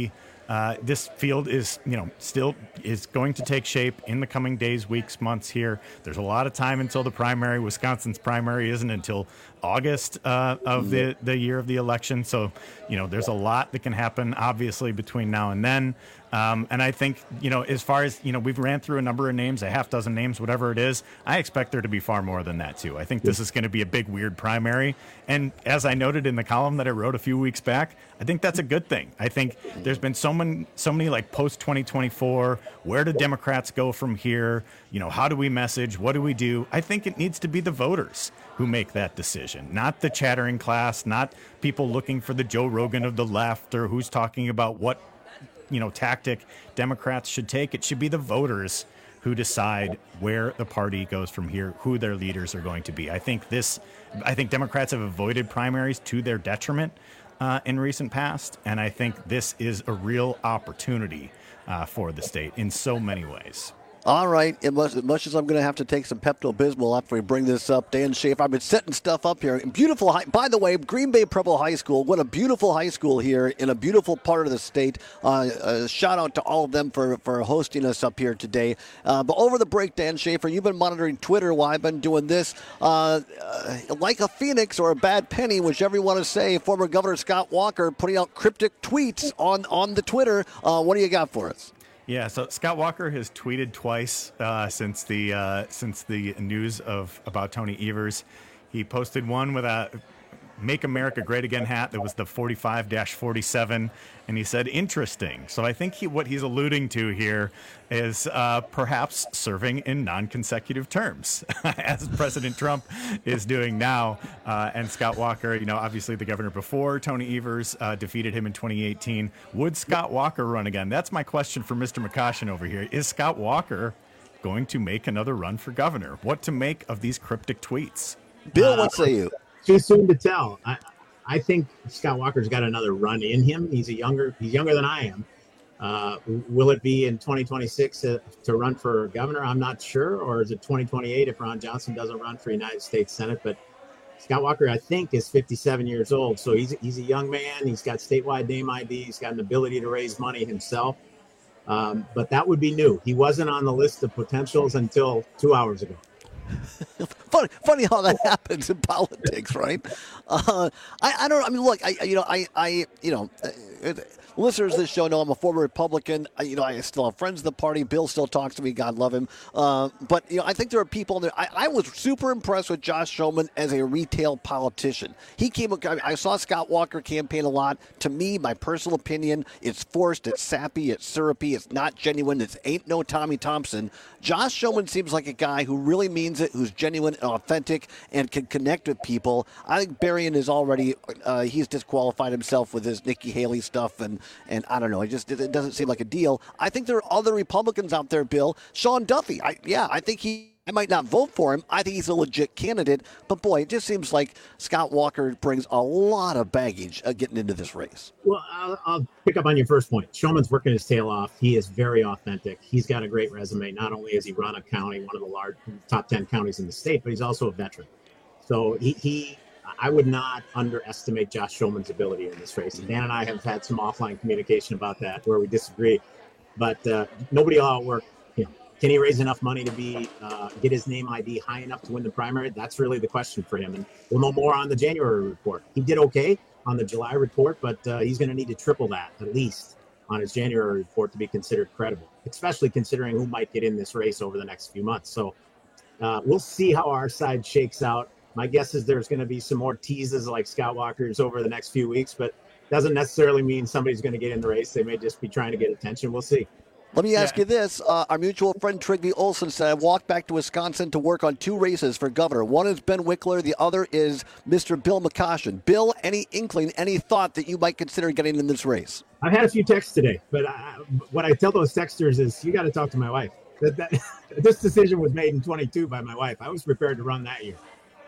Uh, this field is, you know, still is going to take shape in the coming days, weeks, months here. There's a lot of time until the primary. Wisconsin's primary isn't until August uh, of the, the year of the election. So, you know, there's a lot that can happen, obviously, between now and then. Um, and I think, you know, as far as, you know, we've ran through a number of names, a half dozen names, whatever it is. I expect there to be far more than that, too. I think this is going to be a big, weird primary. And as I noted in the column that I wrote a few weeks back, I think that's a good thing. I think there's been so many, so many like post twenty twenty-four, where do Democrats go from here? You know, how do we message? What do we do? I think it needs to be the voters who make that decision, not the chattering class, not people looking for the Joe Rogan of the left or who's talking about what, you know, tactic Democrats should take. It should be the voters who decide where the party goes from here, who their leaders are going to be. I think this, I think Democrats have avoided primaries to their detriment uh, in recent past, and I think this is a real opportunity uh, for the state in so many ways. All right, as much, as much as I'm going to have to take some Pepto-Bismol after we bring this up, Dan Schaefer, I've been setting stuff up here. Beautiful, high, by the way, Green Bay Preble High School, what a beautiful high school here in a beautiful part of the state. Uh, uh, shout out to all of them for, for hosting us up here today. Uh, but over the break, Dan Schaefer, you've been monitoring Twitter while I've been doing this. Uh, uh, like a phoenix or a bad penny, whichever you want to say, former Governor Scott Walker putting out cryptic tweets on, on the Twitter. Uh, what do you got for us? Yeah, so Scott Walker has tweeted twice uh, since the uh, since the news of about Tony Evers. He posted one with a "Make America Great Again" hat that was the forty-five dash forty-seven, and he said, "Interesting." So I think he, what he's alluding to here is uh, perhaps serving in non-consecutive terms, as President Trump is doing now. Uh, and Scott Walker, you know, obviously the governor before Tony Evers uh, defeated him in twenty eighteen. Would Scott Walker run again? That's my question for Mister McCoshen over here. Is Scott Walker going to make another run for governor? What to make of these cryptic tweets? Bill, what say you? Too soon to tell. I, I think Scott Walker's got another run in him. He's a younger. He's younger than I am. Uh, will it be in twenty twenty-six to, to run for governor? I'm not sure. Or is it twenty twenty-eight if Ron Johnson doesn't run for United States Senate? But Scott Walker, I think, is fifty-seven years old. So he's he's a young man. He's got statewide name I D. He's got an ability to raise money himself. Um, but that would be new. He wasn't on the list of potentials until two hours ago. funny, funny how that happens in politics, right? Uh, I, I don't. I mean, look, I, you know, I, I, you know, uh, listeners of this show know I'm a former Republican. I, you know, I still have friends in the party. Bill still talks to me. God love him. Uh, but you know, I think there are people there. I, I was super impressed with Josh Schoeman as a retail politician. He came. I saw Scott Walker campaign a lot. To me, my personal opinion, it's forced. It's sappy. It's syrupy. It's not genuine. It's ain't no Tommy Thompson. Josh Schoeman seems like a guy who really means it, who's genuine and authentic, and can connect with people. I think Berrien is already. Uh, he's disqualified himself with his Nikki Haley stuff and. And I don't know, it just it doesn't seem like a deal. I think there are other Republicans out there, Bill. Sean Duffy, I, yeah, I think he, I might not vote for him. I think he's a legit candidate. But boy, it just seems like Scott Walker brings a lot of baggage uh, getting into this race. Well, I'll, I'll pick up on your first point. Schoeman's working his tail off. He is very authentic. He's got a great resume. Not only has he run a county, one of the large top ten counties in the state, but he's also a veteran. So he, he I would not underestimate Josh Schoeman's ability in this race. And Dan and I have had some offline communication about that where we disagree. But uh, nobody will outwork him. Can he raise enough money to be uh, get his name I D high enough to win the primary? That's really the question for him. And we'll know more on the January report. He did okay on the July report, but uh, he's going to need to triple that at least on his January report to be considered credible, especially considering who might get in this race over the next few months. So uh, we'll see how our side shakes out. My guess is there's going to be some more teases like Scott Walker's over the next few weeks, but doesn't necessarily mean somebody's going to get in the race. They may just be trying to get attention. We'll see. Let me ask yeah. you this. Uh, our mutual friend Trygve Olsen said, I walked back to Wisconsin to work on two races for governor. One is Ben Wickler. The other is Mister Bill McCoshen. Bill, any inkling, any thought that you might consider getting in this race? I've had a few texts today, but I, what I tell those texters is you got to talk to my wife. That, that This decision was made in twenty-two by my wife. I was prepared to run that year.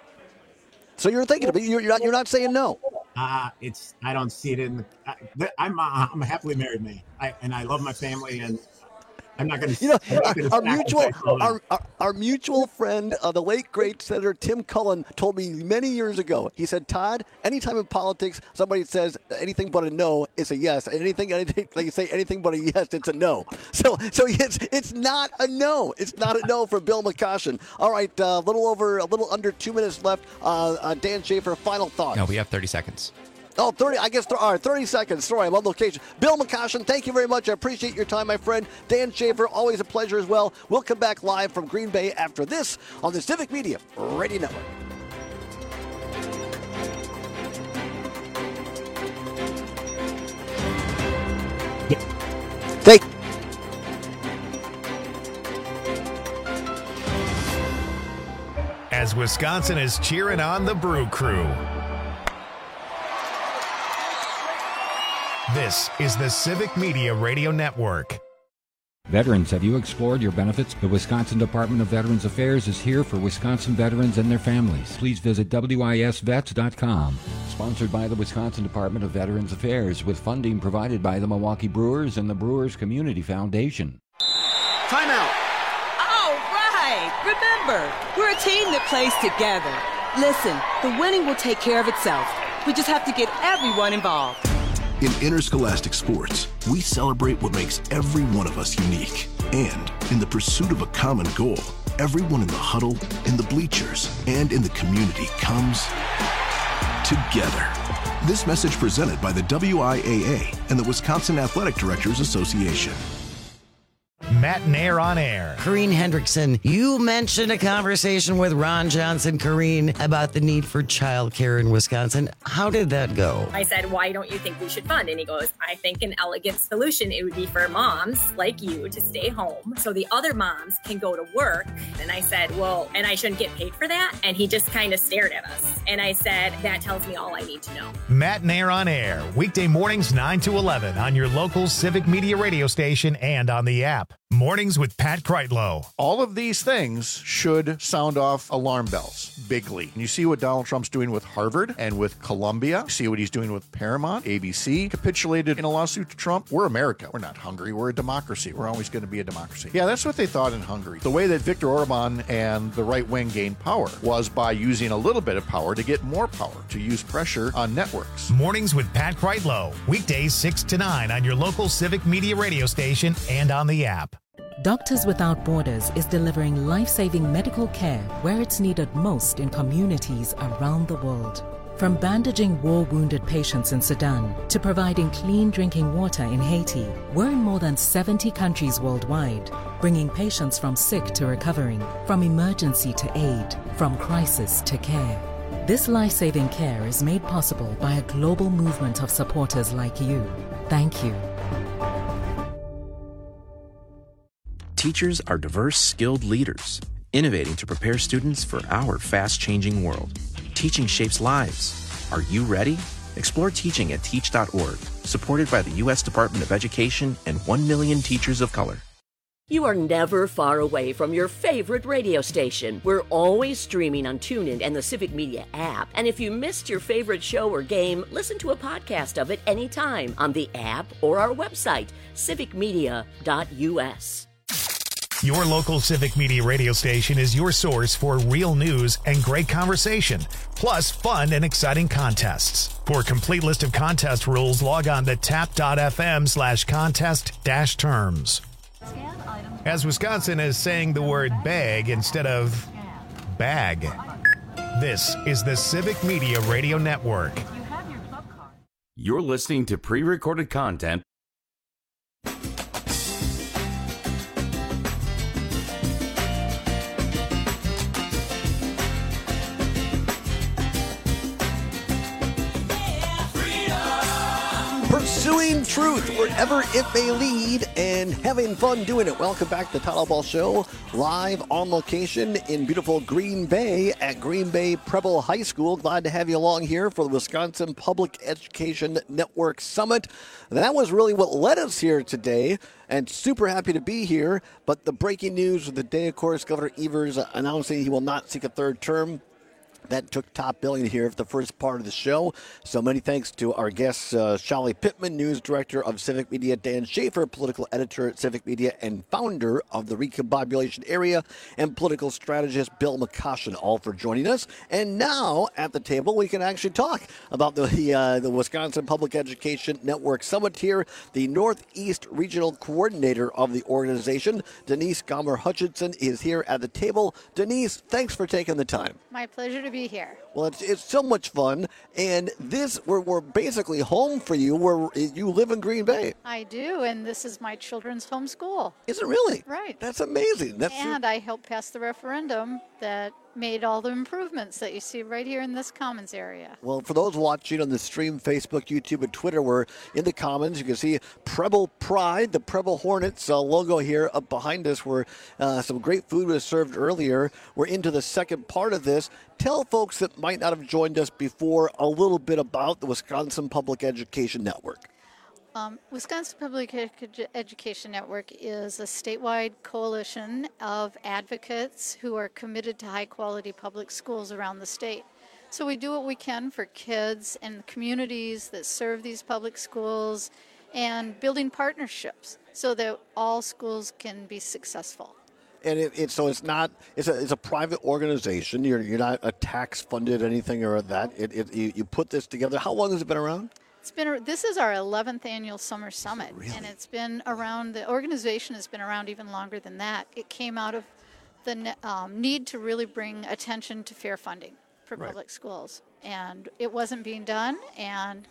So you're thinking of it. You're not. You're not saying no. Uh, it's. I don't see it in. The, I, I'm. A, I'm a happily married man, I, and I love my family. And I'm not going to. You know, our, our mutual, our, our, our mutual friend, uh, the late great Senator Tim Cullen, told me many years ago. He said, "Todd, anytime in politics somebody says anything but a no, it's a yes. And anything, anything, like you say anything but a yes, it's a no. So, so it's it's not a no. It's not a no for Bill McCoshen. All right, a uh, little over, a little under two minutes left. Uh, uh, Dan Schaefer, final thoughts. No, we have thirty seconds. Oh, thirty, I guess, all right, thirty seconds. Sorry, I'm on location. Bill McCoshen, thank you very much. I appreciate your time, my friend. Dan Schaefer, always a pleasure as well. We'll come back live from Green Bay after this on the Civic Media Radio Network. Thank As Wisconsin is cheering on the Brew Crew. This is the Civic Media Radio Network. Veterans, have you explored your benefits? The Wisconsin Department of Veterans Affairs is here for Wisconsin veterans and their families. Please visit W I S vets dot com. Sponsored by the Wisconsin Department of Veterans Affairs with funding provided by the Milwaukee Brewers and the Brewers Community Foundation. Timeout. All right. Remember, we're a team that plays together. Listen, the winning will take care of itself. We just have to get everyone involved. In interscholastic sports, we celebrate what makes every one of us unique. And in the pursuit of a common goal, everyone in the huddle, in the bleachers, and in the community comes together. This message presented by the W I A A and the Wisconsin Athletic Directors Association. Matt Nair on air. Corrine Hendrickson, you mentioned a conversation with Ron Johnson, Corrine, about the need for childcare in Wisconsin. How did that go? I said, why don't you think we should fund? And he goes, I think an elegant solution, it would be for moms like you to stay home so the other moms can go to work. And I said, well, and I shouldn't get paid for that? And he just kind of stared at us. And I said, that tells me all I need to know. Matt Nair on air, weekday mornings nine to eleven on your local Civic Media radio station and on the app. Mornings with Pat Kreitlow. All of these things should sound off alarm bells bigly. And you see what Donald Trump's doing with Harvard and with Columbia. You see what he's doing with Paramount. A B C capitulated in a lawsuit to Trump. We're America. We're not Hungary. We're a democracy. We're always going to be a democracy. Yeah, that's what they thought in Hungary. The way that Viktor Orban and the right wing gained power was by using a little bit of power to get more power, to use pressure on networks. Mornings with Pat Kreitlow. Weekdays six to nine on your local Civic Media radio station and on the app. Doctors Without Borders is delivering life-saving medical care where it's needed most in communities around the world. From bandaging war-wounded patients in Sudan to providing clean drinking water in Haiti, we're in more than seventy countries worldwide, bringing patients from sick to recovering, from emergency to aid, from crisis to care. This life-saving care is made possible by a global movement of supporters like you. Thank you. Teachers are diverse, skilled leaders, innovating to prepare students for our fast-changing world. Teaching shapes lives. Are you ready? Explore teaching at teach dot org, supported by the U S Department of Education and one million teachers of color. You are never far away from your favorite radio station. We're always streaming on TuneIn and the Civic Media app. And if you missed your favorite show or game, listen to a podcast of it anytime on the app or our website, civic media dot u s. Your local Civic Media radio station is your source for real news and great conversation, plus fun and exciting contests. For a complete list of contest rules, log on to tap dot f m slash contest dash terms. As Wisconsin is saying the word bag instead of bag. This is the Civic Media Radio Network. You're listening to pre-recorded content. Pursuing truth wherever it may lead and having fun doing it. Welcome back to the Todd Ball Show, live on location in beautiful Green Bay at Green Bay Preble High School. Glad to have you along here for the Wisconsin Public Education Network Summit. That was really what led us here today, and super happy to be here. But the breaking news of the day, of course, Governor Evers announcing he will not seek a third term. that took top billing here for the first part of the show. So many thanks to our guests, uh, Shelly Pittman, News Director of Civic Media, Dan Schaefer, Political Editor at Civic Media and founder of the Recombobulation Area, and political strategist Bill McCoshen, all for joining us. And now at the table, we can actually talk about the, the, uh, the Wisconsin Public Education Network Summit here. The Northeast Regional Coordinator of the organization, Denise Gomer-Hutchinson, is here at the table. Denise, thanks for taking the time. My pleasure to be here. Well, it's, it's so much fun, and this, we're, we're basically home for you, where you live in Green Bay. I do, and this is my children's home school. Is it really? Right. That's amazing. That's and I helped pass the referendum that made all the improvements that you see right here in this Commons area. Well, for those watching on the stream, Facebook, YouTube, and Twitter, we're in the Commons. You can see Preble Pride, the Preble Hornets uh, logo here up behind us, where uh, some great food was served earlier. We're into the second part of this. Tell folks that might not have joined us before a little bit about the Wisconsin Public Education Network. Um, Wisconsin Public Edu- Education Network is a statewide coalition of advocates who are committed to high-quality public schools around the state. So we do what we can for kids and communities that serve these public schools and building partnerships so that all schools can be successful. And it, it, so it's not, it's a, it's a private organization. You're, you're not a tax-funded anything or that. It, it, you, you put this together. How long has it been around? It's been. This is our eleventh annual Summer Summit, really? And it's been around. The organization has been around even longer than that. It came out of the um, need to really bring attention to fair funding for right. public schools, and it wasn't being done. And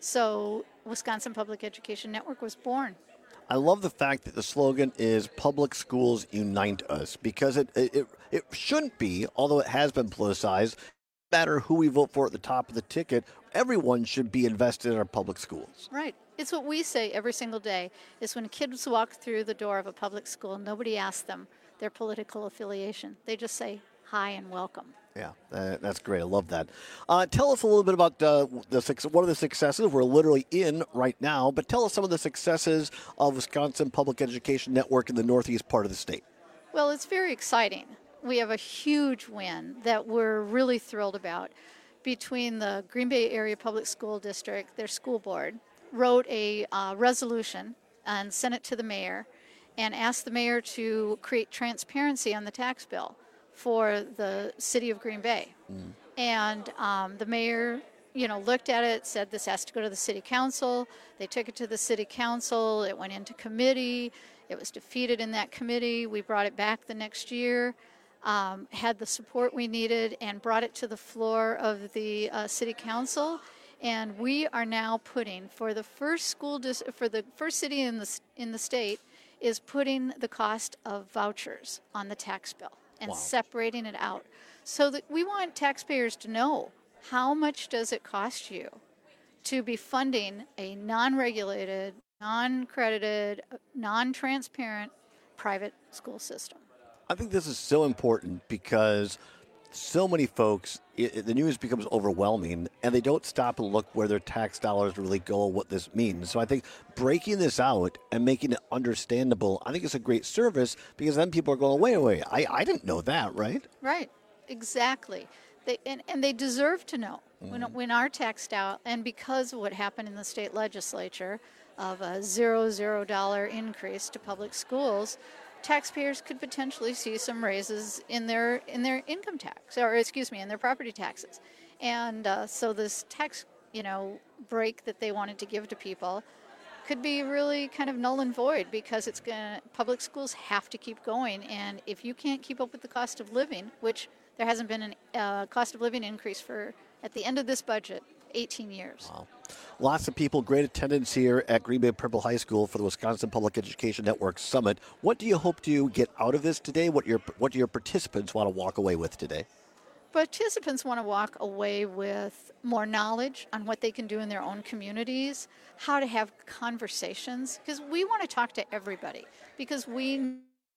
so, Wisconsin Public Education Network was born. I love the fact that the slogan is "Public Schools Unite Us," because it it it shouldn't be, although it has been politicized. No matter who we vote for at the top of the ticket, everyone should be invested in our public schools. Right. It's what we say every single day, is when kids walk through the door of a public school, nobody asks them their political affiliation. They just say hi and welcome. Yeah, uh, that's great. I love that. Uh, tell us a little bit about uh, the what are the successes we're literally in right now, but tell us some of the successes of Wisconsin Public Education Network in the northeast part of the state. Well, it's very exciting. We have a huge win that we're really thrilled about. Between the Green Bay Area Public School District, their school board, wrote a uh, resolution and sent it to the mayor and asked the mayor to create transparency on the tax bill for the city of Green Bay. Mm. And um, the mayor, you know, looked at it, said this has to go to the city council. They took it to the city council. It went into committee. It was defeated in that committee. We brought it back the next year. Um, had the support we needed and brought it to the floor of the uh, city council, and we are now putting for the first school dis- for the first city in the in the state is putting the cost of vouchers on the tax bill and wow. separating it out, so that we want taxpayers to know how much does it cost you to be funding a non-regulated, non-credited, non-transparent private school system. I think this is so important because so many folks, it, the news becomes overwhelming, and they don't stop and look where their tax dollars really go, what this means. So I think breaking this out and making it understandable, I think it's a great service, because then people are going, wait, wait, I, I didn't know that, right? Right, exactly. They, and, and they deserve to know mm. when, when our tax dollars, and because of what happened in the state legislature of a zero, zero dollar increase to public schools, taxpayers could potentially see some raises in their in their income tax, or excuse me, in their property taxes. And uh, so this tax, you know, break that they wanted to give to people could be really kind of null and void, because it's going public schools have to keep going. And if you can't keep up with the cost of living, which there hasn't been a uh, cost of living increase for, at the end of this budget, eighteen years. Wow. Lots of people, great attendance here at Green Bay Preble High School for the Wisconsin Public Education Network Summit. What do you hope to get out of this today? What your what do your participants want to walk away with today? Participants want to walk away with more knowledge on what they can do in their own communities, how to have conversations, because we want to talk to everybody, because we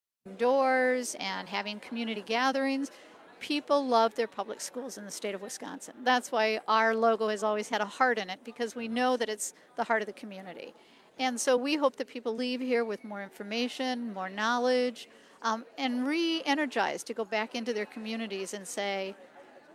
doors and having community gatherings. People love their public schools in the state of Wisconsin. That's why our logo has always had a heart in it, because we know that it's the heart of the community. And so we hope that people leave here with more information, more knowledge, um, and re-energized to go back into their communities and say,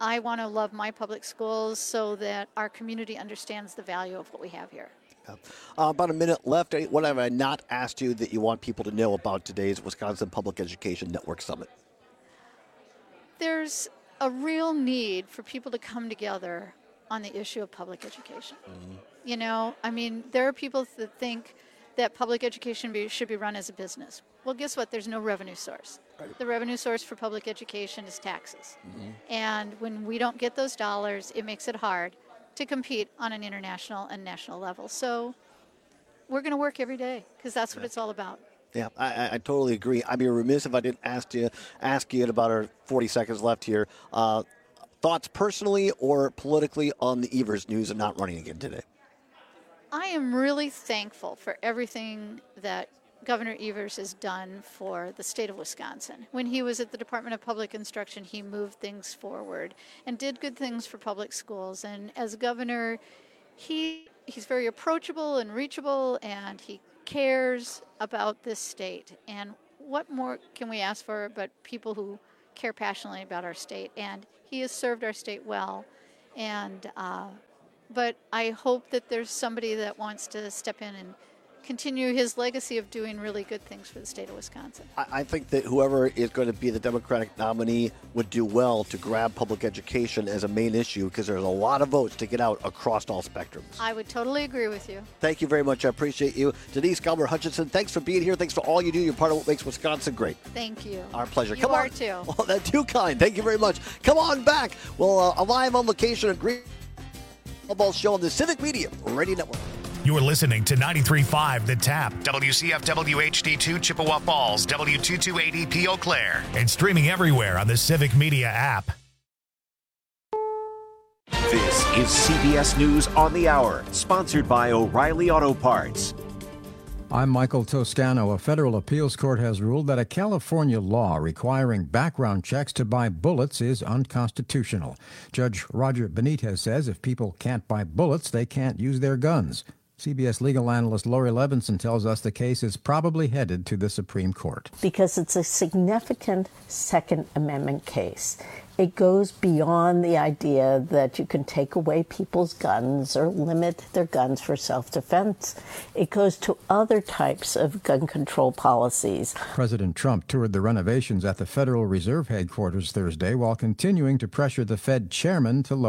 I want to love my public schools so that our community understands the value of what we have here. Uh, about a minute left. What have I not asked you that you want people to know about today's Wisconsin Public Education Network Summit? There's a real need for people to come together on the issue of public education. Mm-hmm. You know, I mean, there are people that think that public education be, should be run as a business. Well, guess what? There's no revenue source. Right. The revenue source for public education is taxes. Mm-hmm. And when we don't get those dollars, it makes it hard to compete on an international and national level. So we're going to work every day because that's what it's all about. Yeah, I, I totally agree. I'd be remiss if I didn't ask you, ask you in about our forty seconds left here, uh, thoughts personally or politically on the Evers news of not running again today? I am really thankful for everything that Governor Evers has done for the state of Wisconsin. When he was at the Department of Public Instruction, he moved things forward and did good things for public schools. And as governor, he he's very approachable and reachable, and he cares about this state. And what more can we ask for but people who care passionately about our state? And he has served our state well. And uh, but I hope that there's somebody that wants to step in and continue his legacy of doing really good things for the state of Wisconsin. I, I think that whoever is going to be the Democratic nominee would do well to grab public education as a main issue because there's a lot of votes to get out across all spectrums. I would totally agree with you. Thank you very much. I appreciate you. Denise Galmer Hutchinson, thanks for being here. Thanks for all you do. You're part of what makes Wisconsin great. Thank you. Our pleasure. You Come are on. too. Well, that's too kind. Thank you very much. Come on back. Well, uh, live on location at Green Ball Show on the Civic Media Radio Network. You're listening to ninety-three point five The Tap, W C F W H D two Chippewa Falls, W two two eight E P Eau Claire, and streaming everywhere on the Civic Media app. This is C B S News on the Hour, sponsored by O'Reilly Auto Parts. I'm Michael Toscano. A federal appeals court has ruled that a California law requiring background checks to buy bullets is unconstitutional. Judge Roger Benitez says if people can't buy bullets, they can't use their guns. C B S legal analyst Lori Levinson tells us the case is probably headed to the Supreme Court. Because it's a significant Second Amendment case. It goes beyond the idea that you can take away people's guns or limit their guns for self-defense. It goes to other types of gun control policies. President Trump toured the renovations at the Federal Reserve headquarters Thursday while continuing to pressure the Fed chairman to lower